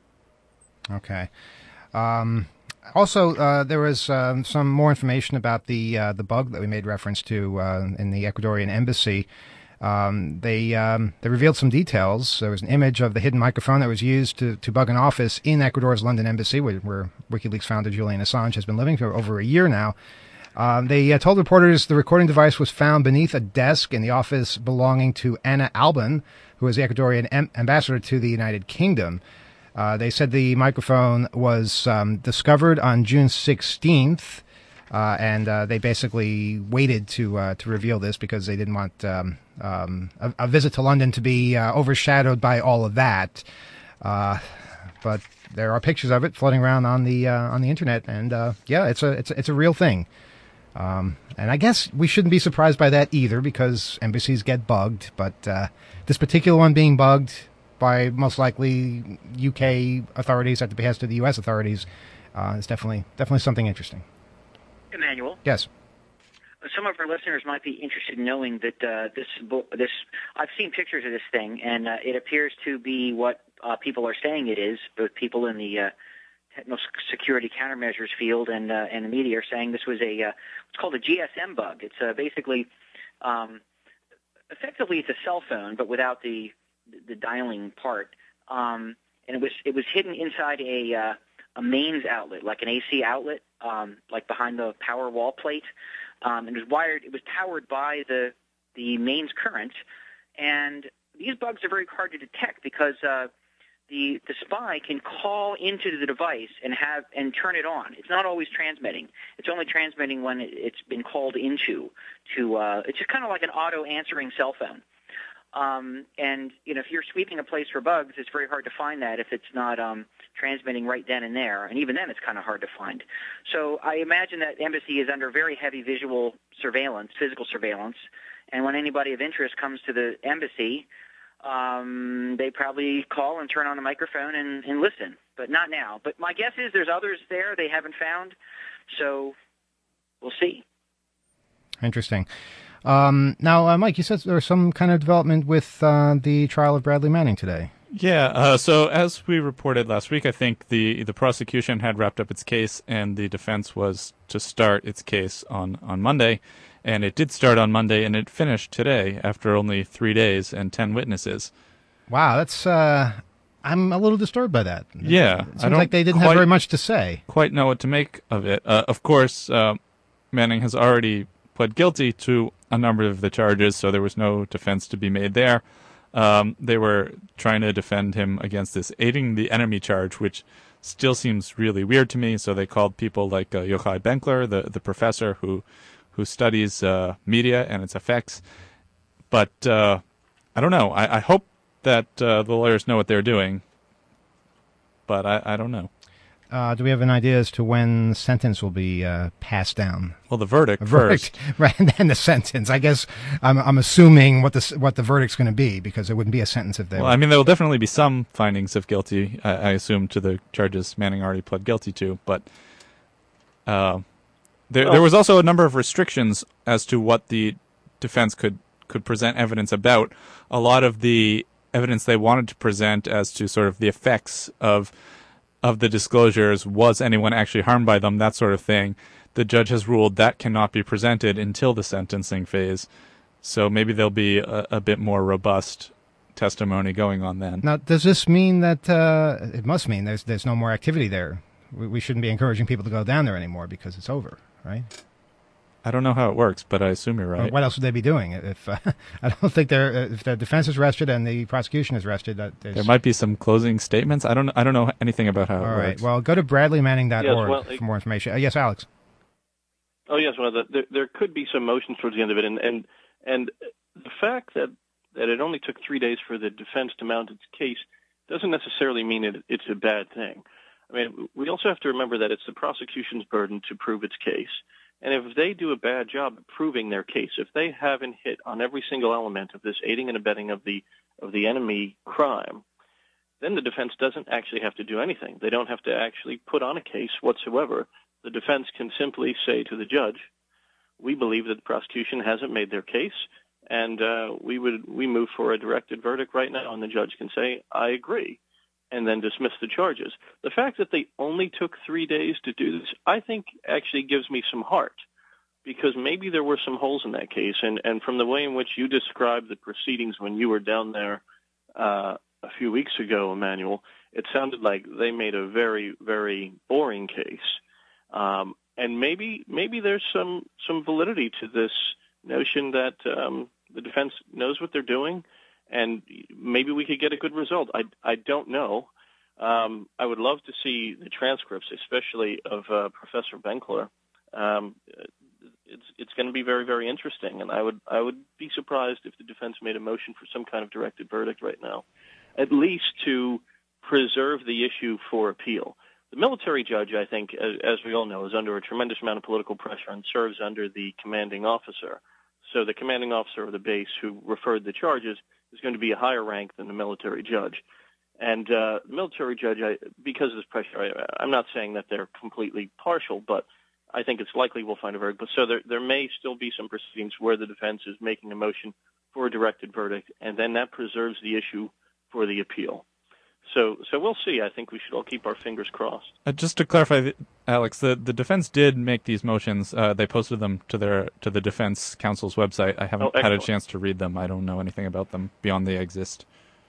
Okay. Um, also, uh, there was um, some more information about the uh, the bug that we made reference to uh, in the Ecuadorian embassy. Um, they um, they revealed some details. There was an image of the hidden microphone that was used to, to bug an office in Ecuador's London embassy, where, where WikiLeaks founder Julian Assange has been living for over a year now. Um, they uh, told reporters the recording device was found beneath a desk in the office belonging to Anna Albon, who is the Ecuadorian em- ambassador to the United Kingdom. Uh, they said the microphone was um, discovered on June sixteenth. Uh, and uh, they basically waited to uh, to reveal this because they didn't want um, um, a, a visit to London to be uh, overshadowed by all of that. Uh, but there are pictures of it floating around on the uh, on the internet, and uh, yeah, it's a it's a, it's a real thing. Um, and I guess we shouldn't be surprised by that either, because embassies get bugged. But uh, this particular one being bugged by most likely U K authorities at the behest of the U S authorities uh, is definitely definitely something interesting. Emmanuel? Yes. Some of our listeners might be interested in knowing that uh, this this I've seen pictures of this thing, and uh, it appears to be what uh, people are saying it is. Both people in the uh, technical security countermeasures field and uh, and the media are saying this was a uh, it's called a G S M bug. It's uh, basically um, effectively it's a cell phone, but without the the dialing part, um, and it was it was hidden inside a uh, a mains outlet, like an A C outlet, um, like behind the power wall plate. Um, and it was wired. It was powered by the the mains current. And these bugs are very hard to detect because uh, the the spy can call into the device and have and turn it on. It's not always transmitting. It's only transmitting when it, it's been called into. To uh, it's just kind of like an auto answering cell phone. Um, and, you know, if you're sweeping a place for bugs, it's very hard to find that if it's not um, transmitting right then and there. And even then, it's kind of hard to find. So I imagine that embassy is under very heavy visual surveillance, physical surveillance. And when anybody of interest comes to the embassy, um, they probably call and turn on the microphone and, and listen. But not now. But my guess is there's others there they haven't found. So we'll see. Interesting. Um, now, uh, Mike, you said there was some kind of development with uh, the trial of Bradley Manning today. Yeah, uh, so as we reported last week, I think the, the prosecution had wrapped up its case and the defense was to start its case on, on Monday. And it did start on Monday and it finished today after only three days and ten witnesses. Wow, that's... Uh, I'm a little disturbed by that. Yeah. It seems I don't like they didn't quite, have very much to say. Quite know what to make of it. Uh, of course, uh, Manning has already pled guilty to a number of the charges, so there was no defense to be made there. Um, they were trying to defend him against this aiding the enemy charge, which still seems really weird to me. So they called people like uh, Yochai Benkler, the, the professor who who studies uh, media and its effects. But uh, I don't know. I, I hope that uh, the lawyers know what they're doing, but I, I don't know. Uh, do we have an idea as to when the sentence will be uh, passed down? Well, the verdict, the verdict first. Right, and then the sentence. I guess I'm, I'm assuming what the what the verdict's going to be, because it wouldn't be a sentence if they. Well, were... I mean, there will definitely be some findings of guilty. I, I assume to the charges Manning already pled guilty to, but uh, there well, there was also a number of restrictions as to what the defense could could present evidence about. A lot of the evidence they wanted to present as to sort of the effects of. of the disclosures, was anyone actually harmed by them, that sort of thing, the judge has ruled that cannot be presented until the sentencing phase. So maybe there'll be a, a bit more robust testimony going on then. Now, does this mean that, uh, it must mean there's there's no more activity there? We, we shouldn't be encouraging people to go down there anymore because it's over, right? I don't know how it works, but I assume you're right. What else would they be doing? If uh, I don't think they're if the defense is rested and the prosecution is rested, that there might be some closing statements. I don't I don't know anything about how All it right. works. Well, go to bradley manning dot org yes, well, for more information. Uh, yes, Alex. Oh yes, well the, there, there could be some motions towards the end of it, and and and the fact that that it only took three days for the defense to mount its case doesn't necessarily mean it, it's a bad thing. I mean, we also have to remember that it's the prosecution's burden to prove its case. And if they do a bad job of proving their case, if they haven't hit on every single element of this aiding and abetting of the of the enemy crime, then the defense doesn't actually have to do anything. They don't have to actually put on a case whatsoever. The defense can simply say to the judge, "We believe that the prosecution hasn't made their case, and uh, we would we move for a directed verdict right now." And the judge can say, "I agree," and then dismiss the charges. The fact that they only took three days to do this, I think actually gives me some heart, because maybe there were some holes in that case. And, and from the way in which you described the proceedings when you were down there uh, a few weeks ago, Emmanuel, it sounded like they made a very, very boring case. Um, and maybe maybe there's some, some validity to this notion that um, the defense knows what they're doing, and maybe we could get a good result. I, I don't know. Um, I would love to see the transcripts, especially of uh, Professor Benkler. Um, be very, very interesting. And I would I would be surprised if the defense made a motion for some kind of directed verdict right now, at least to preserve the issue for appeal. The military judge, I think, as, as we all know, is under a tremendous amount of political pressure and serves under the commanding officer. So the commanding officer of the base who referred the charges is going to be a higher rank than the military judge. And uh, the military judge, I, because of this pressure, I, I'm not saying that they're completely partial, but I think it's likely we'll find a verdict. But so there, there may still be some proceedings where the defense is making a motion for a directed verdict, and then that preserves the issue for the appeal. So, so we'll see. I think we should all keep our fingers crossed. Uh, just to clarify, Alex, the, the defense did make these motions. Uh, they posted them to their to the defense counsel's website. I haven't Oh, had a excellent. chance to read them. I don't know anything about them beyond they exist.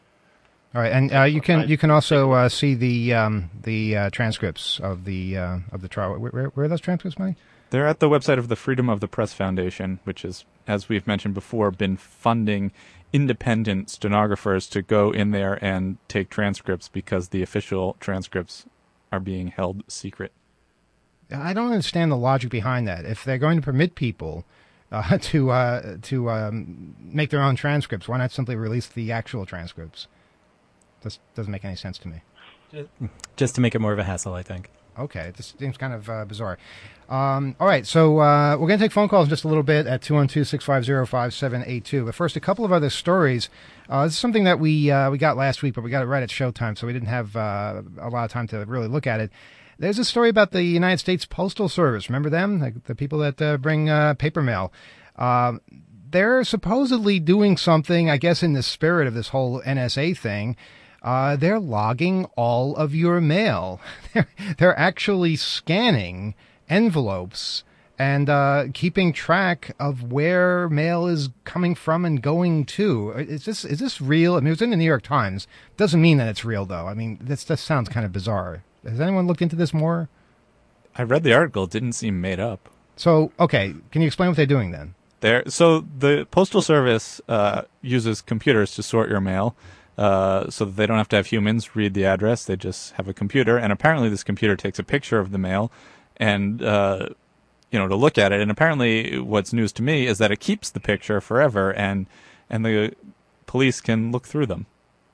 All right, and uh, you can you can also uh, see the um, the uh, transcripts of the uh, of the trial. Where, where, where are those transcripts, Mike? They're at the website of the Freedom of the Press Foundation, which is, as we've mentioned before, been funding independent stenographers to go in there and take transcripts because the official transcripts are being held secret. I don't understand the logic behind that. If they're going to permit people uh, to uh, to um, make their own transcripts, why not simply release the actual transcripts? This doesn't make any sense to me. Just to make it more of a hassle, I think. Okay, this seems kind of uh, bizarre. Um, all right, so uh, we're going to take phone calls in just a little bit at two one two, six five zero, five seven eight two. But first, a couple of other stories. Uh, this is something that we uh, we got last week, but we got it right at showtime, so we didn't have uh, a lot of time to really look at it. There's a story about the United States Postal Service. Remember them? The, the people that uh, bring uh, paper mail. Uh, they're supposedly doing something, I guess, in the spirit of this whole N S A thing. Uh, they're logging all of your mail. They're, they're actually scanning envelopes and uh, keeping track of where mail is coming from and going to. Is this is this real? I mean, it was in the New York Times. Doesn't mean that it's real, though. I mean, this this sounds kind of bizarre. Has anyone looked into this more? I read the article. It didn't seem made up. So, okay, can you explain what they're doing then? There, so the Postal Service uh, uses computers to sort your mail. Uh, so that they don't have to have humans read the address. They just have a computer, and apparently this computer takes a picture of the mail and, uh, you know, to look at it. And apparently what's news to me is that it keeps the picture forever, and and the police can look through them.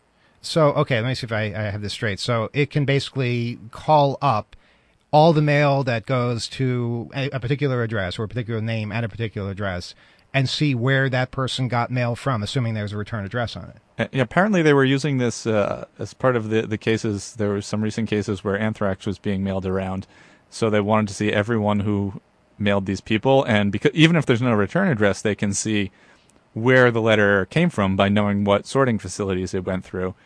So, okay, let me see if I, I have this straight. So it can basically call up all the mail that goes to a, a particular address or a particular name at a particular address and see where that person got mail from, assuming there's a return address on it. Uh, apparently they were using this uh, as part of the, the cases. There were some recent cases where anthrax was being mailed around. So they wanted to see everyone who mailed these people. And because even if there's no return address, they can see where the letter came from by knowing what sorting facilities it went through.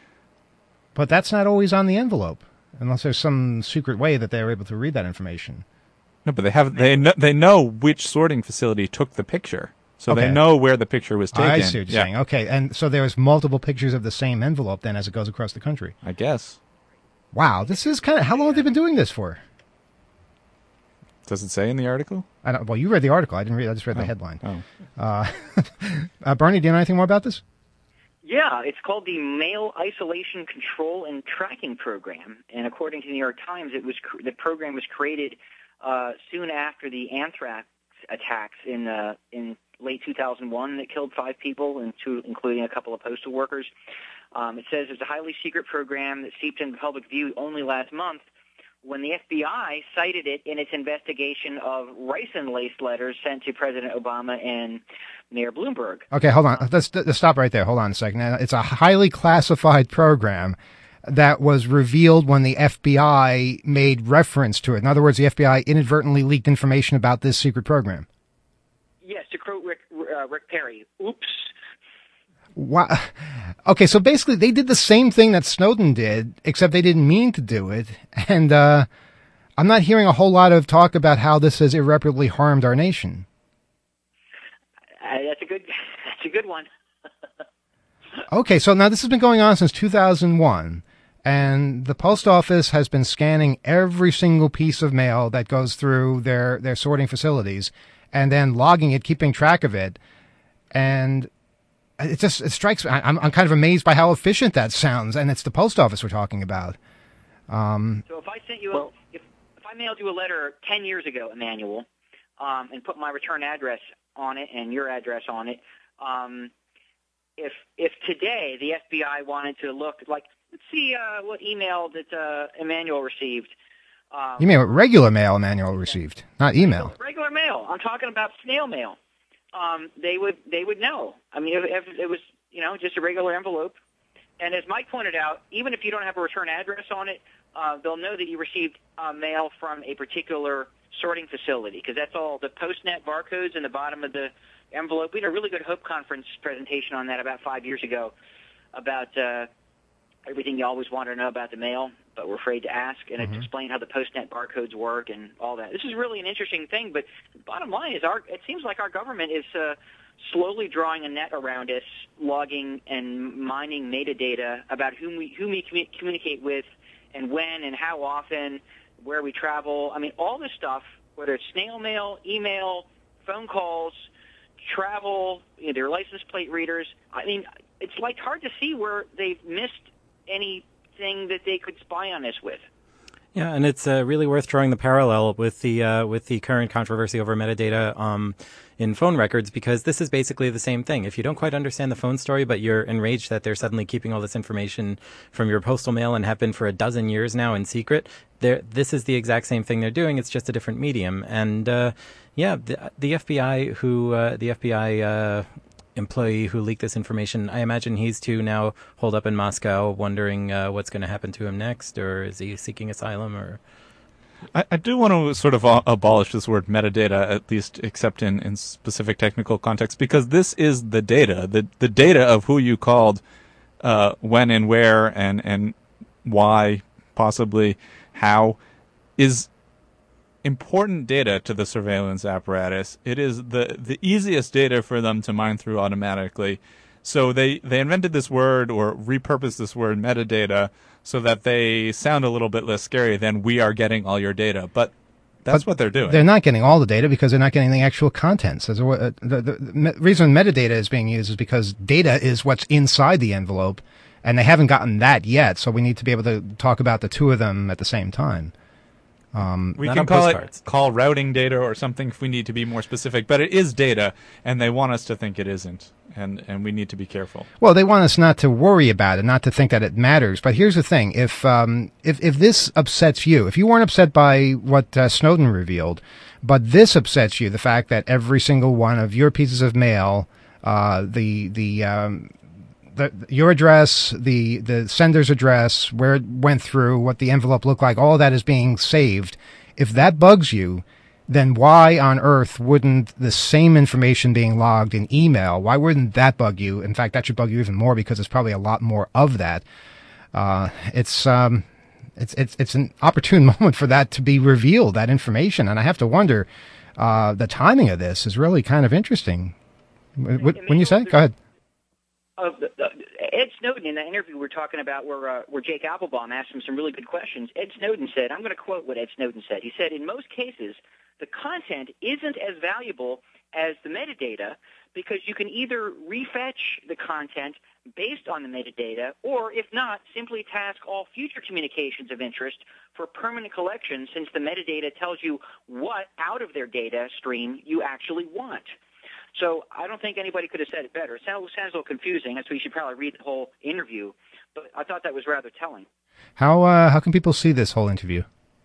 But that's not always on the envelope, unless there's some secret way that they're able to read that information. No, but they have they know, they know which sorting facility took the picture. So Okay. they know where the picture was taken. I see what you're Yeah. saying. Okay, and so there's multiple pictures of the same envelope then as it goes across the country. I guess. Wow, this is kind of, how long have they been doing this for? Does it say in the article? I don't, well, you read the article. I didn't read, I just read the Oh. headline. Oh. Uh, uh, Bernie, do you know anything more about this? Yeah, it's called the Mail Isolation Control and Tracking Program, and according to the New York Times, it was cr- the program was created uh, soon after the anthrax attacks in uh, in late two thousand one that killed five people, and two, including a couple of postal workers. Um, it says it's a highly secret program that seeped into public view only last month when the F B I cited it in its investigation of ricin-laced letters sent to President Obama and Mayor Bloomberg. Okay, hold on. Let's, let's stop right there. Hold on a second. Now, it's a highly classified program that was revealed when the F B I made reference to it. In other words, the F B I inadvertently leaked information about this secret program. Yes, to quote Rick, uh, Rick Perry, oops. Wow. Okay, so basically they did the same thing that Snowden did, except they didn't mean to do it. And uh, I'm not hearing a whole lot of talk about how this has irreparably harmed our nation. Uh, that's a good. That's a good one. Okay, so now this has been going on since two thousand one, and the post office has been scanning every single piece of mail that goes through their, their sorting facilities and then logging it, keeping track of it. And it just it strikes me. I'm, I'm kind of amazed by how efficient that sounds, and it's the post office we're talking about. Um, So if I sent you, a, if if I mailed you a letter ten years ago, Emmanuel, um, and put my return address on it and your address on it. Um, if if today the F B I wanted to look, like, let's see uh, what email that uh, Emmanuel received. Um, You mean what regular mail Emmanuel received, not email. Regular mail. I'm talking about snail mail. Um, they would they would know. I mean, if, if it was, you know, just a regular envelope. And as Mike pointed out, even if you don't have a return address on it, uh, they'll know that you received uh, mail from a particular sorting facility, because that's all the PostNet barcodes in the bottom of the envelope. We had a really good Hope Conference presentation on that about five years ago about uh, everything you always want to know about the mail, but we're afraid to ask, and Mm-hmm. it explained how the PostNet barcodes work and all that. This is really an interesting thing, but the bottom line is our, it seems like our government is uh, slowly drawing a net around us, logging and mining metadata about whom we, whom we commu- communicate with and when and how often, where we travel. I mean, all this stuff, whether it's snail mail, email, phone calls, travel, you know, their license plate readers. I mean, it's like hard to see where they've missed anything that they could spy on us with. Yeah, and it's uh, really worth drawing the parallel with the uh, with the current controversy over metadata um, in phone records, because this is basically the same thing. If you don't quite understand the phone story, but you're enraged that they're suddenly keeping all this information from your postal mail and have been for a dozen years now in secret, this is the exact same thing they're doing. It's just a different medium. And uh, yeah, the, the F B I who uh, the F B I. Uh, employee who leaked this information, I imagine he's too now holed up in Moscow wondering uh, what's going to happen to him next, or is he seeking asylum? Or I, I do want to sort of uh, abolish this word metadata, at least except in, in specific technical contexts, because this is the data, the the data of who you called, uh, when and where and, and why, possibly how, is important data to the surveillance apparatus. It is the the easiest data for them to mine through automatically. So they, they invented this word, or repurposed this word, metadata, so that they sound a little bit less scary than we are getting all your data. But that's But what they're doing. They're not getting all the data because they're not getting the actual contents. So the, the, the, the reason metadata is being used is because data is what's inside the envelope, and they haven't gotten that yet. So we need to be able to talk about the two of them at the same time. Um, we Not can on call postcards. it call routing data or something if we need to be more specific, but it is data, and they want us to think it isn't, and and we need to be careful. Well, they want us not to worry about it, not to think that it matters. But here's the thing: if um, if if this upsets you, if you weren't upset by what uh, Snowden revealed, but this upsets you, the fact that every single one of your pieces of mail, uh, the the um, The, your address, the, the sender's address, where it went through, what the envelope looked like, all that is being saved. If that bugs you, then why on earth wouldn't the same information being logged in email, why wouldn't that bug you? In fact, that should bug you even more because there's probably a lot more of that. Uh, it's, um, it's, it's, it's an opportune moment for that to be revealed, that information. And I have to wonder, uh, the timing of this is really kind of interesting. What, when you say? Go ahead. Uh, the, the, Ed Snowden, in that interview we were talking about where, uh, where Jake Applebaum asked him some really good questions, Ed Snowden said, I'm going to quote what Ed Snowden said. He said, in most cases, the content isn't as valuable as the metadata because you can either refetch the content based on the metadata or, if not, simply task all future communications of interest for permanent collection since the metadata tells you what out of their data stream you actually want. So I don't think anybody could have said it better. It sounds, sounds a little confusing. That's why you should probably read the whole interview. But I thought that was rather telling. How uh, how can people see this whole interview?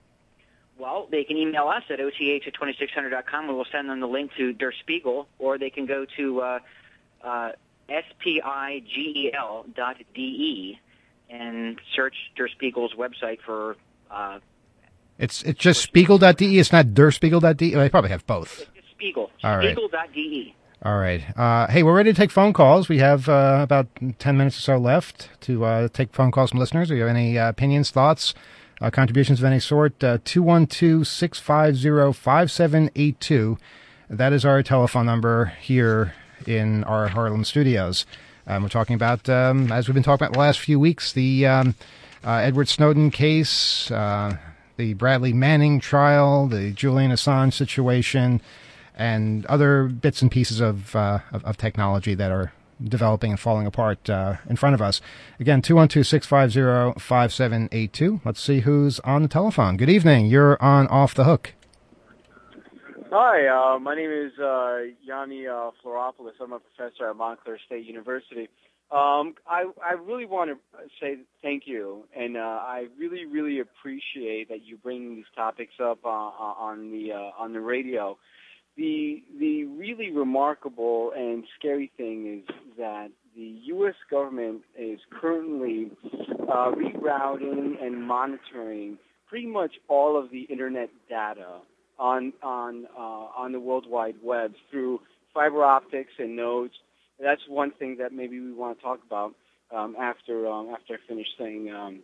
Well, they can email us at O T H at twenty-six hundred dot com, and we'll send them the link to Der Spiegel, or they can go to uh, uh, S P I G E L dot D E and search Der Spiegel's website for... Uh, It's it's just Spiegel dot D E. It's not Der Spiegel dot D E. They probably have both. It's Spiegel. All right. Spiegel dot D E. All right. Uh, hey, we're ready to take phone calls. We have uh, about ten minutes or so left to uh, take phone calls from listeners. Do you have any uh, opinions, thoughts, uh, contributions of any sort? Uh, two one two, six five zero, five seven eight two. That is our telephone number here in our Harlem studios. Um, we're talking about, um, as we've been talking about the last few weeks, the um, uh, Edward Snowden case, uh, the Bradley Manning trial, the Julian Assange situation, and other bits and pieces of, uh, of of technology that are developing and falling apart uh, in front of us. Again, two one two, six five zero, five seven eight two. Let's see who's on the telephone. Good evening. You're on Off the Hook. Hi, uh, my name is uh, Yanni uh, Floropoulos. I'm a professor at Montclair State University. Um, I, I really want to say thank you, and uh, I really, really appreciate that you bring these topics up uh, on the uh, on the radio. The the really remarkable and scary thing is that the U S government is currently uh, rerouting and monitoring pretty much all of the internet data on on uh, on the World Wide Web through fiber optics and nodes. That's one thing that maybe we want to talk about um, after um, after I finish saying um,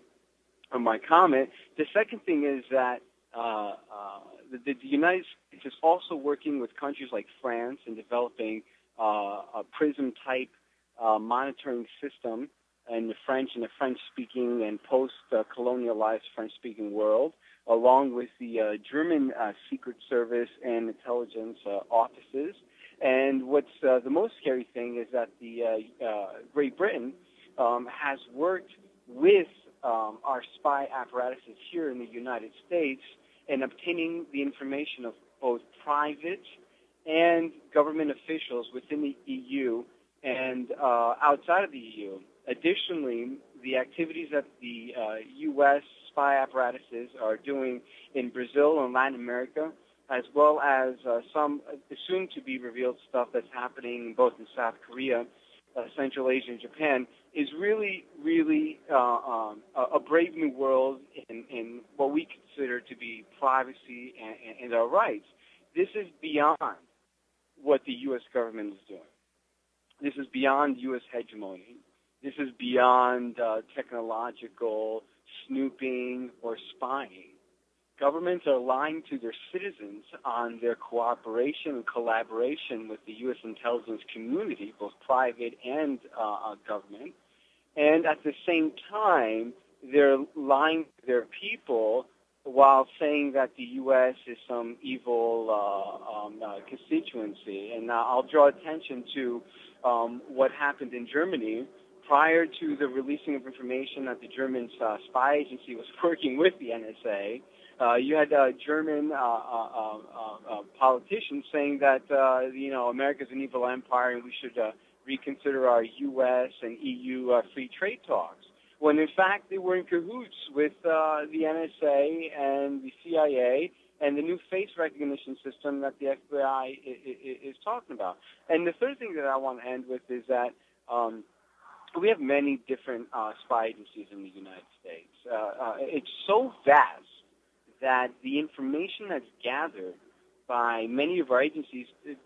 my comment. The second thing is that uh, uh, the, the United States is also working with countries like France in developing uh, a PRISM type uh, monitoring system in the French in the French-speaking and post-colonialized French-speaking world, along with the uh, German uh, Secret Service and intelligence uh, offices. And what's uh, the most scary thing is that the uh, uh, Great Britain um, has worked with um, our spy apparatuses here in the United States in obtaining the information of both private and government officials within the E U and uh, outside of the E U. Additionally, the activities that the uh, U S spy apparatuses are doing in Brazil and Latin America, as well as uh, some soon-to-be revealed stuff that's happening both in South Korea, uh, Central Asia, and Japan, is really, really uh, um, a, a brave new world in, in what we consider to be privacy and, and, and our rights. This is beyond what the U S government is doing. This is beyond U S hegemony. This is beyond uh, technological snooping or spying. Governments are lying to their citizens on their cooperation and collaboration with the U S intelligence community, both private and uh, government. And at the same time, they're lying to their people while saying that the U S is some evil uh, um, uh, constituency. And uh, I'll draw attention to um, what happened in Germany prior to the releasing of information that the German uh, spy agency was working with the N S A. Uh, you had uh, German uh, uh, uh, uh, politicians saying that uh, you know America's an evil empire and we should uh, reconsider our U S and E U uh, free trade talks. When in fact they were in cahoots with uh, the N S A and the C I A and the new face recognition system that the F B I is talking about. And the third thing that I want to end with is that um, we have many different uh, spy agencies in the United States. Uh, uh, it's so vast that the information that's gathered by many of our agencies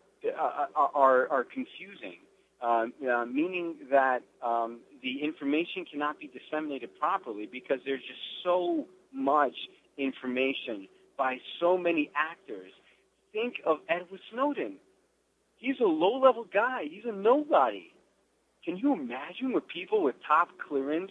uh, are, are confusing, uh, uh, meaning that um, the information cannot be disseminated properly because there's just so much information by so many actors. Think of Edward Snowden. He's a low-level guy. He's a nobody. Can you imagine what people with top clearance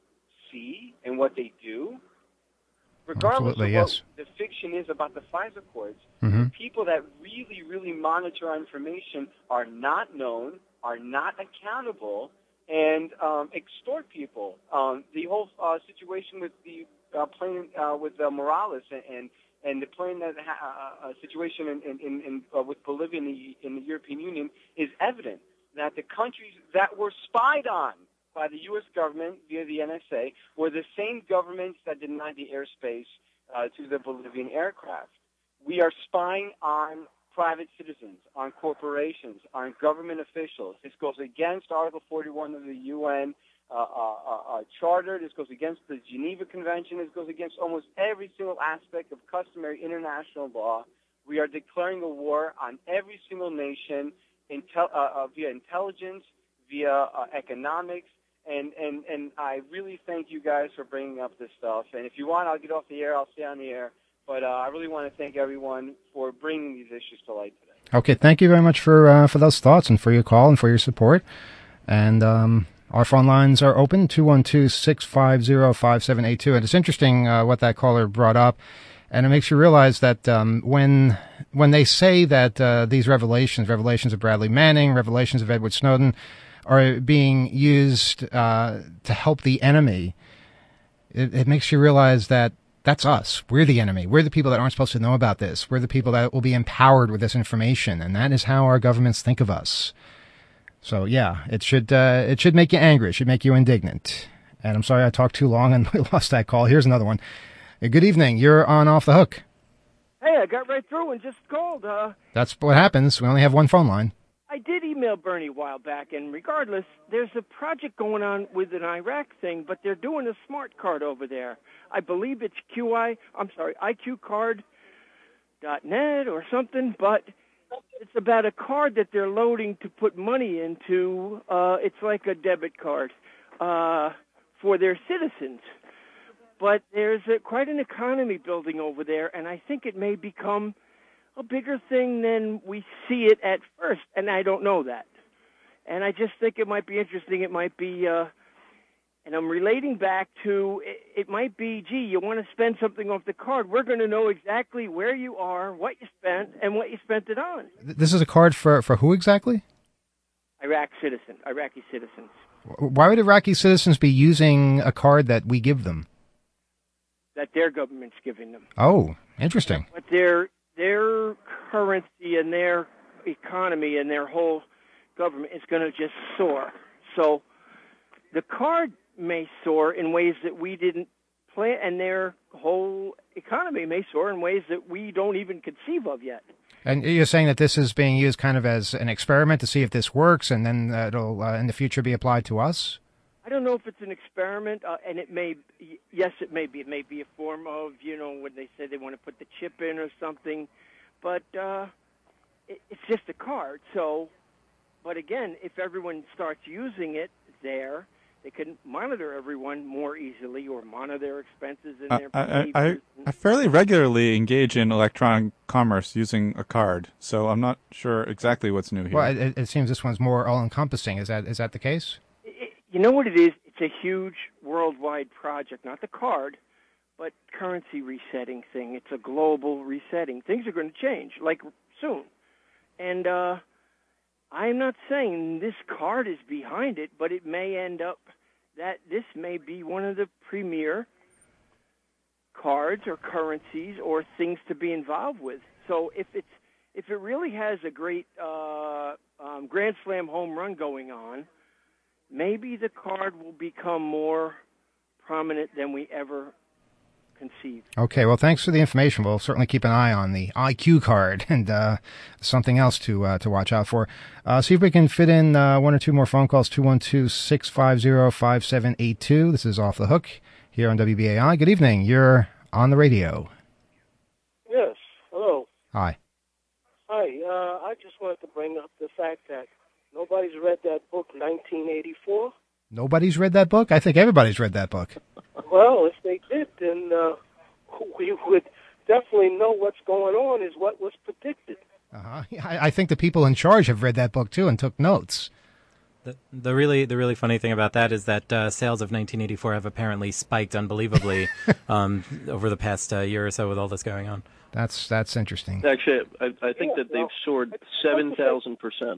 see and what they do? Regardless Absolutely, of yes. what the fiction is about the FISA courts, Mm-hmm. people that really, really monitor our information are not known, are not accountable, and um, extort people. Um, the whole uh, situation with the uh, plane uh, with uh, Morales and, and and the plane that ha- uh, situation in, in, in, in uh, with Bolivia in the, in the European Union is evident that the countries that were spied on by the U S government via the N S A were the same governments that denied the airspace uh, to the Bolivian aircraft. We are spying on private citizens, on corporations, on government officials. This goes against Article forty-one of the U N uh, uh, uh, Charter. This goes against the Geneva Convention. This goes against almost every single aspect of customary international law. We are declaring a war on every single nation intel- uh, uh, via intelligence, via uh, economics. And, and, and I really thank you guys for bringing up this stuff. And if you want, I'll get off the air. I'll stay on the air. But uh, I really want to thank everyone for bringing these issues to light today. Okay, thank you very much for uh, for those thoughts and for your call and for your support. And um, our phone lines are open, two one two, six five zero, five seven eight two. And it's interesting uh, what that caller brought up. And it makes you realize that um, when when they say that uh, these revelations, revelations of Bradley Manning, revelations of Edward Snowden, are being used uh, to help the enemy, it, it makes you realize that That's us. We're the enemy. We're the people that aren't supposed to know about this. We're the people that will be empowered with this information, and that is how our governments think of us. So yeah, it should uh, it should make you angry. It should make you indignant. And I'm sorry I talked too long and we lost that call. Here's another one. Hey, good evening. You're on Off the Hook. Hey, I got right through and just called. Uh, That's what happens. We only have one phone line. I did email Bernie a while back, and regardless, there's a project going on with an Iraq thing, but they're doing a smart card over there. I believe it's Q I, I'm sorry, I Q card dot net or something, but it's about a card that they're loading to put money into. Uh, it's like a debit card uh, for their citizens. But there's a, quite an economy building over there, and I think it may become a bigger thing than we see it at first, and I don't know that. And I just think it might be interesting. It might be, uh, and I'm relating back to, it, it might be, gee, you want to spend something off the card. We're going to know exactly where you are, what you spent, and what you spent it on. This is a card for, for who exactly? Iraq citizens, Iraqi citizens. Why would Iraqi citizens be using a card that we give them? That their government's giving them. Oh, interesting. But their their currency and their economy and their whole government is going to just soar. So the card may soar in ways that we didn't plan, and their whole economy may soar in ways that we don't even conceive of yet. And you're saying that this is being used kind of as an experiment to see if this works, and then uh, it'll uh, in the future be applied to us? I don't know if it's an experiment, uh, and it may, yes, it may be. It may be a form of, you know, when they say they want to put the chip in or something, but uh, it, it's just a card. So, but again, if everyone starts using it there, they can monitor everyone more easily or monitor their expenses and their I, behaviors. I, I, I fairly regularly engage in electronic commerce using a card, so I'm not sure exactly what's new here. Well, it, it seems this one's more all-encompassing. Is that is that the case? You know what it is? It's a huge worldwide project, not the card, but currency resetting thing. It's a global resetting. Things are going to change, like soon. And uh, I'm not saying this card is behind it, but it may end up that this may be one of the premier cards or currencies or things to be involved with. So if it's if it really has a great uh, um, Grand Slam home run going on, maybe the card will become more prominent than we ever conceived. Okay, well, thanks for the information. We'll certainly keep an eye on the I Q card and uh, something else to uh, to watch out for. Uh, see if we can fit in uh, one or two more phone calls, two one two, six five zero, five seven eight two. This is Off the Hook here on W B A I. Good evening. You're on the radio. Yes, hello. Hi. Hi, uh, I just wanted to bring up the fact that nobody's read that book, nineteen eighty-four. Nobody's read that book? I think everybody's read that book. Well, if they did, then uh, we would definitely know what's going on is what was predicted. Uh-huh. I, I think the people in charge have read that book, too, and took notes. The, the really the really funny thing about that is that uh, sales of nineteen eighty-four have apparently spiked unbelievably um, over the past uh, year or so with all this going on. That's that's interesting. Actually, I, I think Yeah, that they've well, soared seven thousand percent.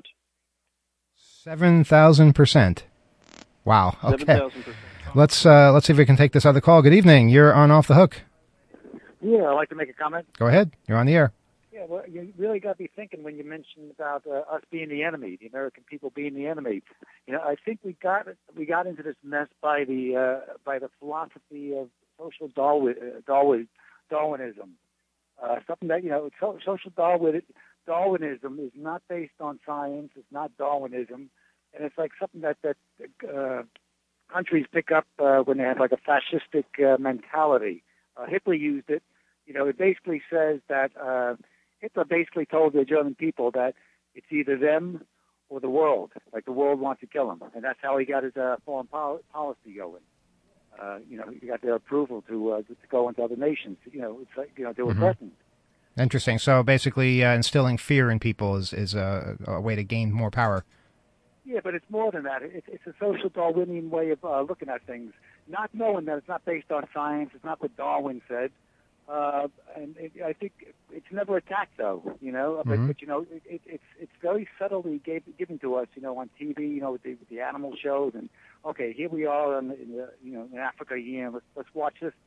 seven thousand percent. Wow. Okay. seven thousand percent. Let's uh, let's see if we can take this other call. Good evening. You're on Off the Hook. Yeah, I'd like to make a comment. Go ahead. You're on the air. Yeah, well, you really got to be thinking when you mentioned about uh, us being the enemy, the American people being the enemy. You know, I think we got we got into this mess by the uh, by the philosophy of social Darwin, uh, Darwin Darwinism. Uh, something that you know, so, social Darwin Darwinism is not based on science. It's not Darwinism, and it's like something that that uh, countries pick up uh, when they have like a fascistic uh, mentality. Uh, Hitler used it. You know, it basically says that uh, Hitler basically told the German people that it's either them or the world. Like the world wants to kill him, and that's how he got his uh, foreign pol- policy going. Uh, you know, he got their approval to uh, to go into other nations. You know, it's like you know they were Mhm. threatened. Interesting. So basically, uh, instilling fear in people is is a, a way to gain more power. Yeah, but it's more than that. It's, it's a social Darwinian way of uh, looking at things, not knowing that it's not based on science. It's not what Darwin said. Uh, and it, I think it's never attacked, though. You know, but, Mhm. but you know, it, it, it's it's very subtly gave, given to us. You know, on T V. You know, with the, with the animal shows, and okay, here we are in, in the, you know in Africa here. Let's let's watch this. Let's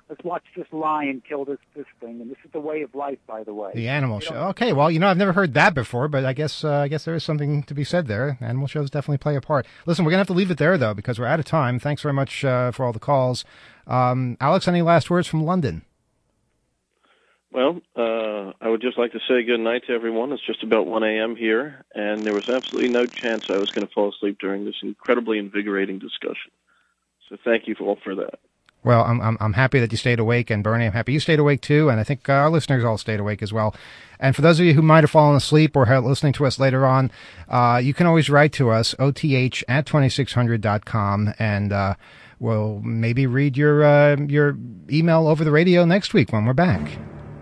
let's watch this lion kill this this thing, and this is the way of life, by the way. The animal You show. know, Okay, well, you know, I've never heard that before, but I guess uh, I guess there is something to be said there. Animal shows definitely play a part. Listen, we're gonna have to leave it there though because we're out of time. Thanks very much uh, for all the calls. Um, Alex, any last words from London? Well, uh, I would just like to say good night to everyone. It's just about one a.m. here, and there was absolutely no chance I was going to fall asleep during this incredibly invigorating discussion. So thank you all for that. Well, I'm I'm I'm happy that you stayed awake, and Bernie, I'm happy you stayed awake too, and I think uh, our listeners all stayed awake as well. And for those of you who might have fallen asleep or are listening to us later on, uh, you can always write to us, O T H at twenty-six hundred dot com, and uh, we'll maybe read your uh, your email over the radio next week when we're back.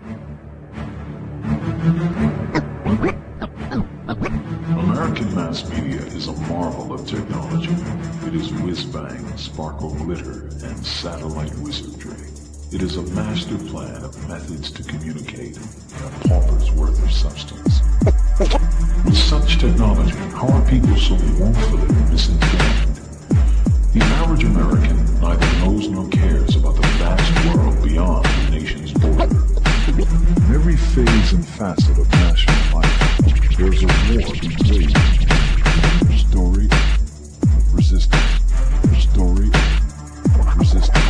American mass media is a marvel of technology. It is whiz-bang, sparkle glitter, and satellite wizardry. It is a master plan of methods to communicate in a pauper's worth of substance. With such technology, how are people so woefully misinformed? The average American neither knows nor cares about the vast world beyond the nation's border. In every phase and facet of national life, there's a war being waged. A story of resistance. A story of resistance.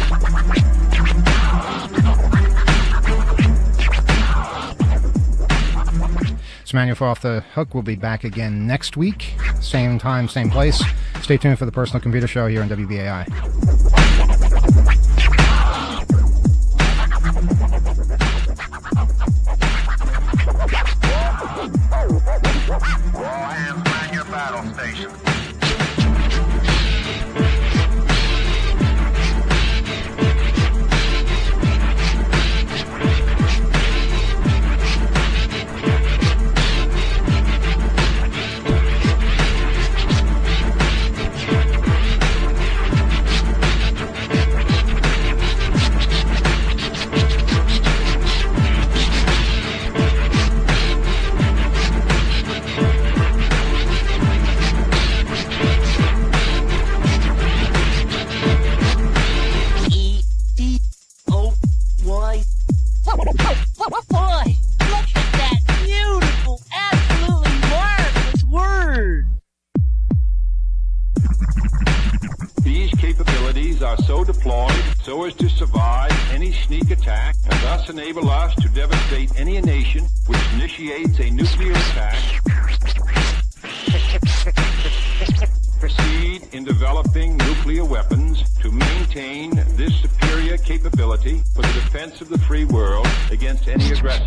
It's Manuel for Off the Hook. We'll be back again next week. Same time, same place. Stay tuned for the Personal Computer Show here on W B A I. All hands man your battle station. Boy, look at that beautiful, absolutely marvelous word. These capabilities are so deployed so as to survive any sneak attack and thus enable us to devastate any nation which initiates a nuclear attack. Proceed in developing nuclear weapons to maintain this superior capability for the defense of the free world against any aggressor.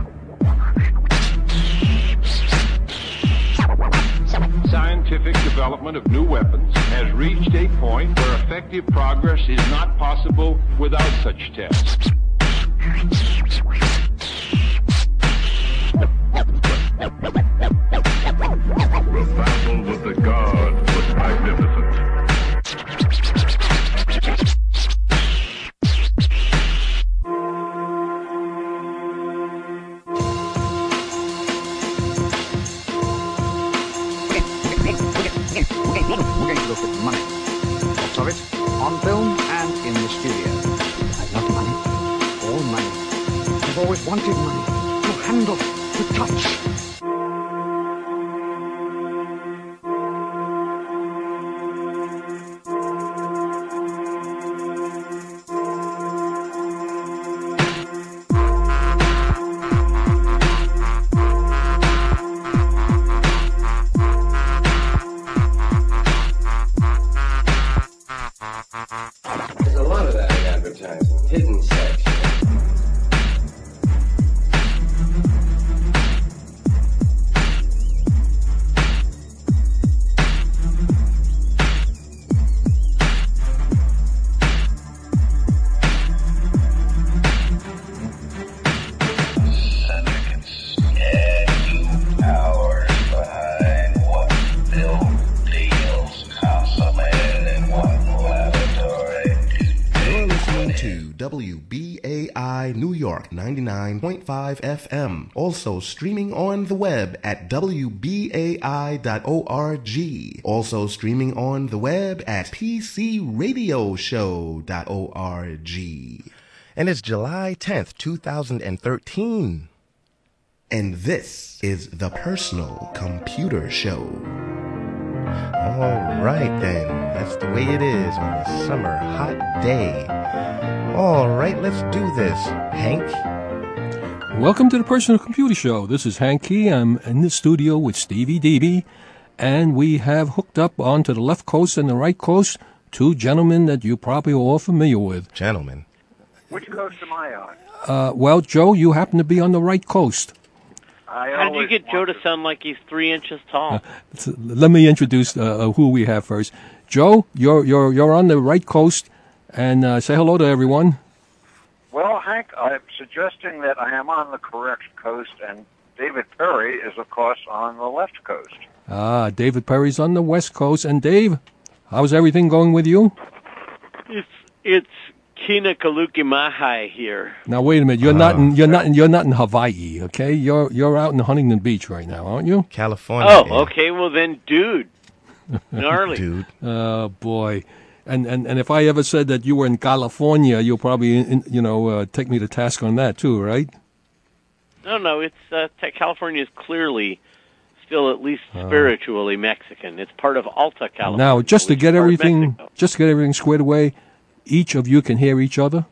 Scientific development of new weapons has reached a point where effective progress is not possible without such tests. The battle with the gods was magnificent. We're going to look at money. Lots of it, on film and in the studio. I love money. All money. I've always wanted money. To handle, to touch. There's a lot of that in advertising. Hidden sex. You're listening to W B A I New York ninety-nine point five F M. Also streaming on the web at W B A I dot org. Also streaming on the web at P C radio show dot org. and it's July tenth, two thousand thirteen. And this is the Personal Computer Show. All right, then. That's the way it is on a summer hot day. All right, let's do this. Hank? Welcome to the Personal Computer Show. This is Hank Key. I'm in the studio with Stevie Deeby, and we have hooked up onto the left coast and the right coast two gentlemen that you probably are all familiar with. Gentlemen? Which coast am I on? Uh, well, Joe, you happen to be on the right coast. I How did you get Joe to sound like he's three inches tall? So let me introduce uh, who we have first. Joe, you're you're you're on the right coast, and uh, say hello to everyone. Well, Hank, I'm suggesting that I am on the correct coast, and David Perry is, of course, on the left coast. Ah, David Perry's on the west coast, and Dave, how's everything going with you? It's it's Kinakaluki Mahai here. Now wait a minute, you're uh, not in, you're not in, you're not in Hawaii, okay? You're you're out in Huntington Beach right now, aren't you? California. Oh, yeah. Okay. Well then, dude, gnarly. Dude. Oh boy. And, and and if I ever said that you were in California, you'll probably in, you know uh, take me to task on that too, right? No, no, it's uh, California is clearly still at least spiritually uh, Mexican. It's part of Alta California. Now, just to get everything just to get everything squared away, each of you can hear each other.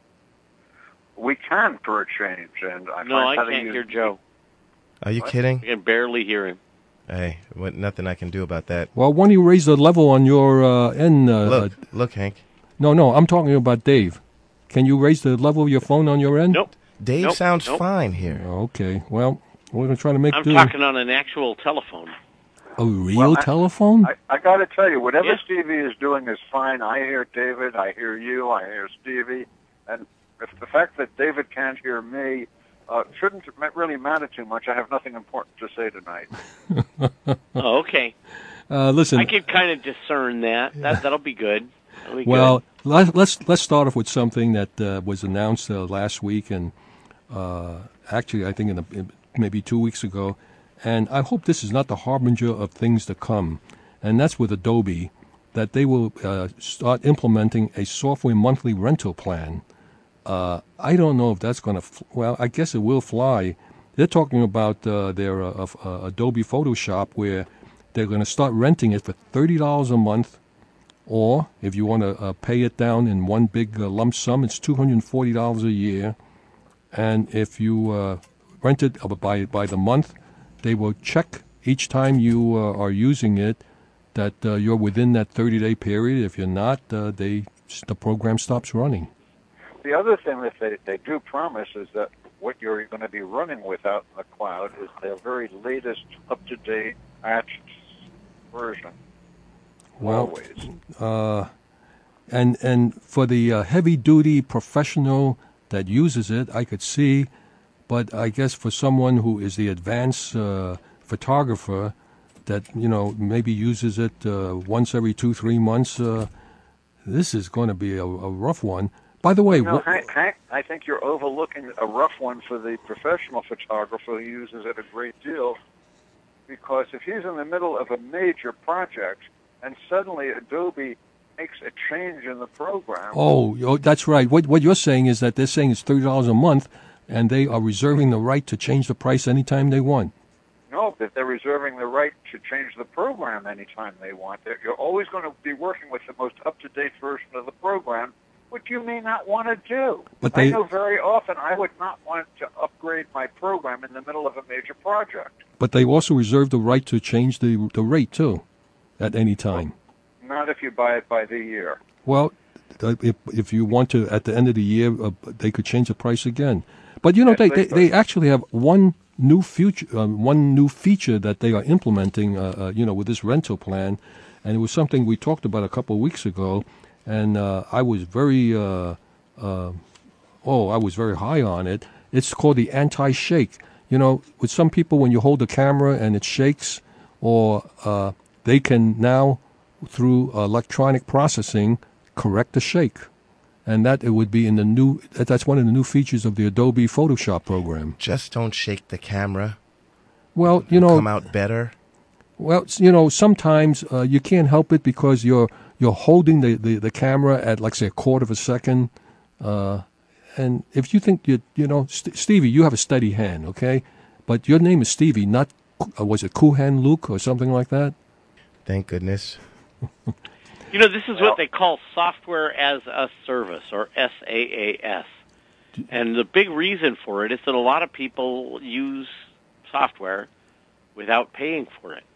We can for a change, and I no, I can't hear Joe. Are you what? kidding? I can barely hear him. Hey, what, nothing I can do about that. Well, why don't you raise the level on your uh, end? Uh, look, uh, look, Hank. No, no, I'm talking about Dave. Can you raise the level of your phone on your end? Nope. Dave nope. sounds nope. fine here. Okay, well, we're going to try to make I'm do. talking on an actual telephone. A real well, I, telephone? I, I got to tell you, whatever yeah. Stevie is doing is fine. I hear David, I hear you, I hear Stevie, and if the fact that David can't hear me uh, shouldn't really matter too much. I have nothing important to say tonight. Oh, okay. Uh, listen, I could kind of discern that. That that'll be good. That'll be well, good. let's let's let's start off with something that uh, was announced uh, last week, and uh, actually, I think in, the, in maybe two weeks ago. And I hope this is not the harbinger of things to come. And that's with Adobe, that they will uh, start implementing a software monthly rental plan. Uh, I don't know if that's going to, f- well, I guess it will fly. They're talking about uh, their uh, uh, Adobe Photoshop, where they're going to start renting it for thirty dollars a month. Or if you want to uh, pay it down in one big uh, lump sum, it's two hundred forty dollars a year. And if you uh, rent it by, by the month, they will check each time you uh, are using it that uh, you're within that thirty-day period. If you're not, uh, they the program stops running. The other thing that they, they do promise is that what you're going to be running with out in the cloud is their very latest, up-to-date, patched version. Well, Always. Uh, and and for the uh, heavy-duty professional that uses it, I could see. But I guess for someone who is the advanced uh, photographer that, you know, maybe uses it uh, once every two, three months, uh, this is going to be a, a rough one. By the way... No, wh- Hank, Hank, I think you're overlooking a rough one for the professional photographer who uses it a great deal, because if he's in the middle of a major project and suddenly Adobe makes a change in the program... Oh, oh that's right. What, what you're saying is that they're saying it's thirty dollars a month, and they are reserving the right to change the price anytime they want. No, that they're reserving the right to change the program anytime they want. They're, you're always going to be working with the most up-to-date version of the program, which you may not want to do. But they, I know very often I would not want to upgrade my program in the middle of a major project. But they also reserve the right to change the the rate, too, at any time. Not if you buy it by the year. Well, if, if you want to, at the end of the year, uh, they could change the price again. But, you know, Yes, they, they they, they actually have one new feature, um, one new feature that they are implementing, uh, uh, you know, with this rental plan. And it was something we talked about a couple of weeks ago. And uh, I was very, uh, uh, oh, I was very high on it. It's called the anti-shake. You know, with some people, when you hold the camera and it shakes, or uh, they can now, through electronic processing, correct the shake. And that it would be in the new, that's one of the new features of the Adobe Photoshop program. Just don't shake the camera. Well, you know. Come out better. Well, you know, sometimes uh, you can't help it because you're you're holding the, the, the camera at, like, say, a quarter of a second. Uh, and if you think you you know, St- Stevie, you have a steady hand, okay? But your name is Stevie, not uh, was it Cool Hand Luke or something like that? Thank goodness. You know, this is what they call software as a service, or S A A S. And the big reason for it is that a lot of people use software without paying for it.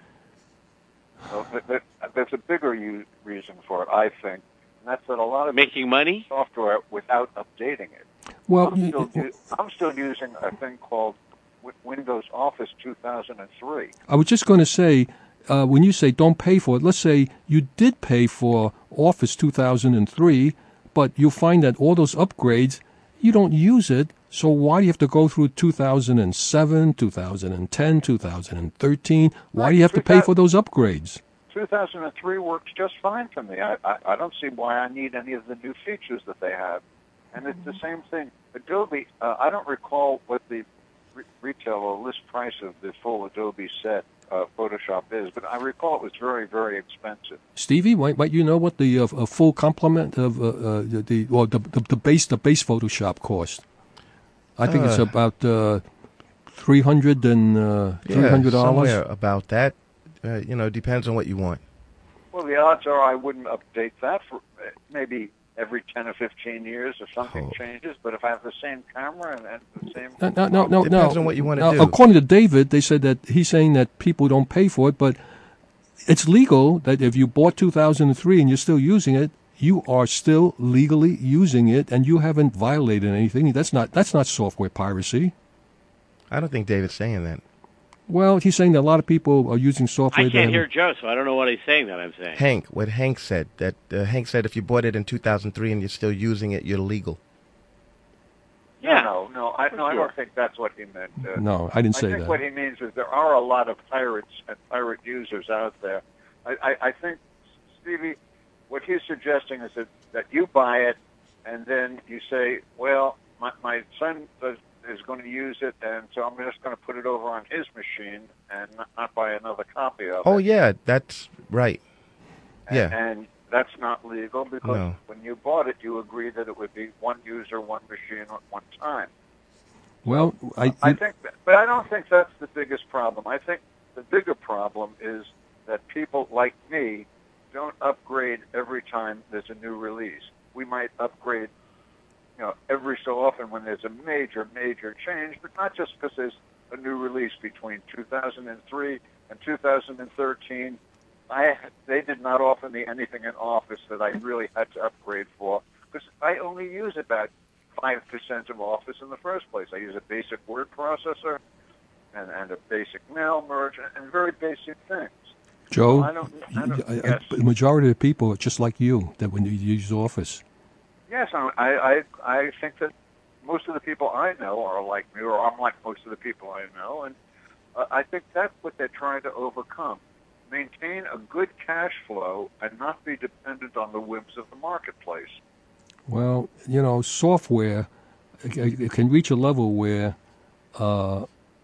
Well, th- th- there's a bigger u- reason for it, I think, and that's that a lot of making money software without updating it. Well, I'm still, u- I'm still using a thing called w- Windows Office two thousand three. I was just going to say, uh, when you say don't pay for it, let's say you did pay for Office two thousand three, but you find that all those upgrades, you don't use it, so why do you have to go through two thousand seven, two thousand ten, two thousand thirteen? Why Right, do you have to pay two thousand for those upgrades? two thousand three works just fine for me. I, I, I don't see why I need any of the new features that they have. And it's the same thing. Adobe, uh, I don't recall what the re- retail or list price of the full Adobe set uh, Photoshop is, but I recall it was very, very expensive. Stevie, might, might you know what the uh, a full complement of uh, uh, the, the or the, the the base the base Photoshop cost? I think it's Uh, about uh, three hundred and uh, three hundred Yeah, dollars. somewhere about that. Uh, you know, depends on what you want. Well, the odds are I wouldn't update that for uh, maybe every ten or fifteen years if something Oh. changes, but if I have the same camera and, and the same... No, no, no, no. Depends no. on what you wanna Now, do. According to David, they said that he's saying that people don't pay for it, but it's legal that if you bought two thousand three and you're still using it, you are still legally using it, and you haven't violated anything. That's not that's not software piracy. I don't think David's saying that. Well, he's saying that a lot of people are using software. I that can't haven't- hear Joe, so I don't know what he's saying that I'm saying. Hank, what Hank said, that uh, Hank said if you bought it in two thousand three and you're still using it, you're legal. Yeah. No, no, I, no, I Sure. don't think that's what he meant. Uh, No, I didn't say I think that. what he means is there are a lot of pirates and pirate users out there. I, I, I think, Stevie, what he's suggesting is that, that you buy it and then you say, well, my, my son does, is going to use it, and so I'm just going to put it over on his machine and not, not buy another copy of Oh, it. yeah, that's right. And, Yeah. and that's not legal because No. when you bought it, you agreed that it would be one user, one machine, at one time. Well, I, I think, that, but I don't think that's the biggest problem. I think the bigger problem is that people like me don't upgrade every time there's a new release. We might upgrade, you know, every so often when there's a major, major change, but not just because there's a new release between two thousand three and two thousand thirteen. I they did not offer me anything in Office that I really had to upgrade for because I only use about five percent of Office in the first place. I use a basic word processor and, and a basic mail merge and, and very basic things. Joe, I don't, I don't, I- I- yes. the majority of people are just like you, that when you use Office. Yes, I, I I think that most of the people I know are like me, or I'm like most of the people I know, and uh, I think that's what they're trying to overcome. Maintain a good cash flow and not be dependent on the whims of the marketplace. Well, you know, software it, it can reach a level where, uh,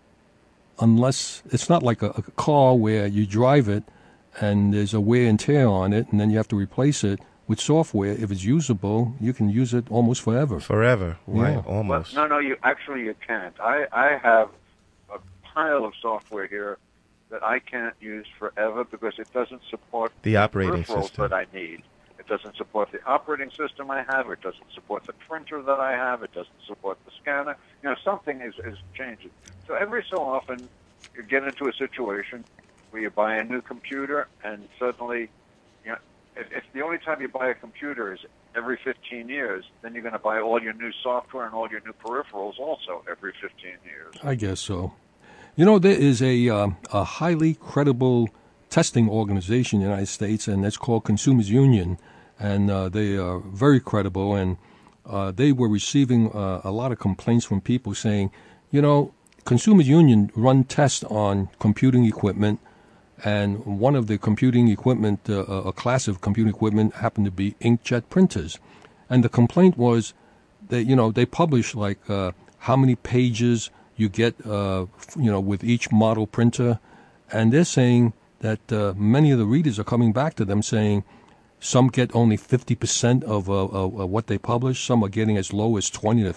unless it's not like a, a car where you drive it and there's a wear and tear on it, and then you have to replace it. With software, if it's usable, you can use it almost forever. Forever, right? Yeah. Almost. Well, no, no, you actually you can't. I I have a pile of software here that I can't use forever because it doesn't support The operating peripherals system. that I need. It doesn't support the operating system I have. It doesn't support the printer that I have. It doesn't support the scanner. You know, something is, is changing. So every so often, you get into a situation where you buy a new computer and suddenly, you know, if, if the only time you buy a computer is every fifteen years, then you're going to buy all your new software and all your new peripherals also every fifteen years. I guess so. You know, there is a um, a highly credible testing organization in the United States, and it's called Consumers Union, and uh, they are very credible, and uh, they were receiving uh, a lot of complaints from people saying, you know, Consumers Union run tests on computing equipment, and one of the computing equipment, uh, a class of computing equipment, happened to be inkjet printers, and the complaint was that, you know, they publish like uh, how many pages you get, uh, you know, with each model printer, and they're saying that uh, many of the readers are coming back to them saying, Some get only fifty percent of, uh, of, of what they publish. Some are getting as low as twenty to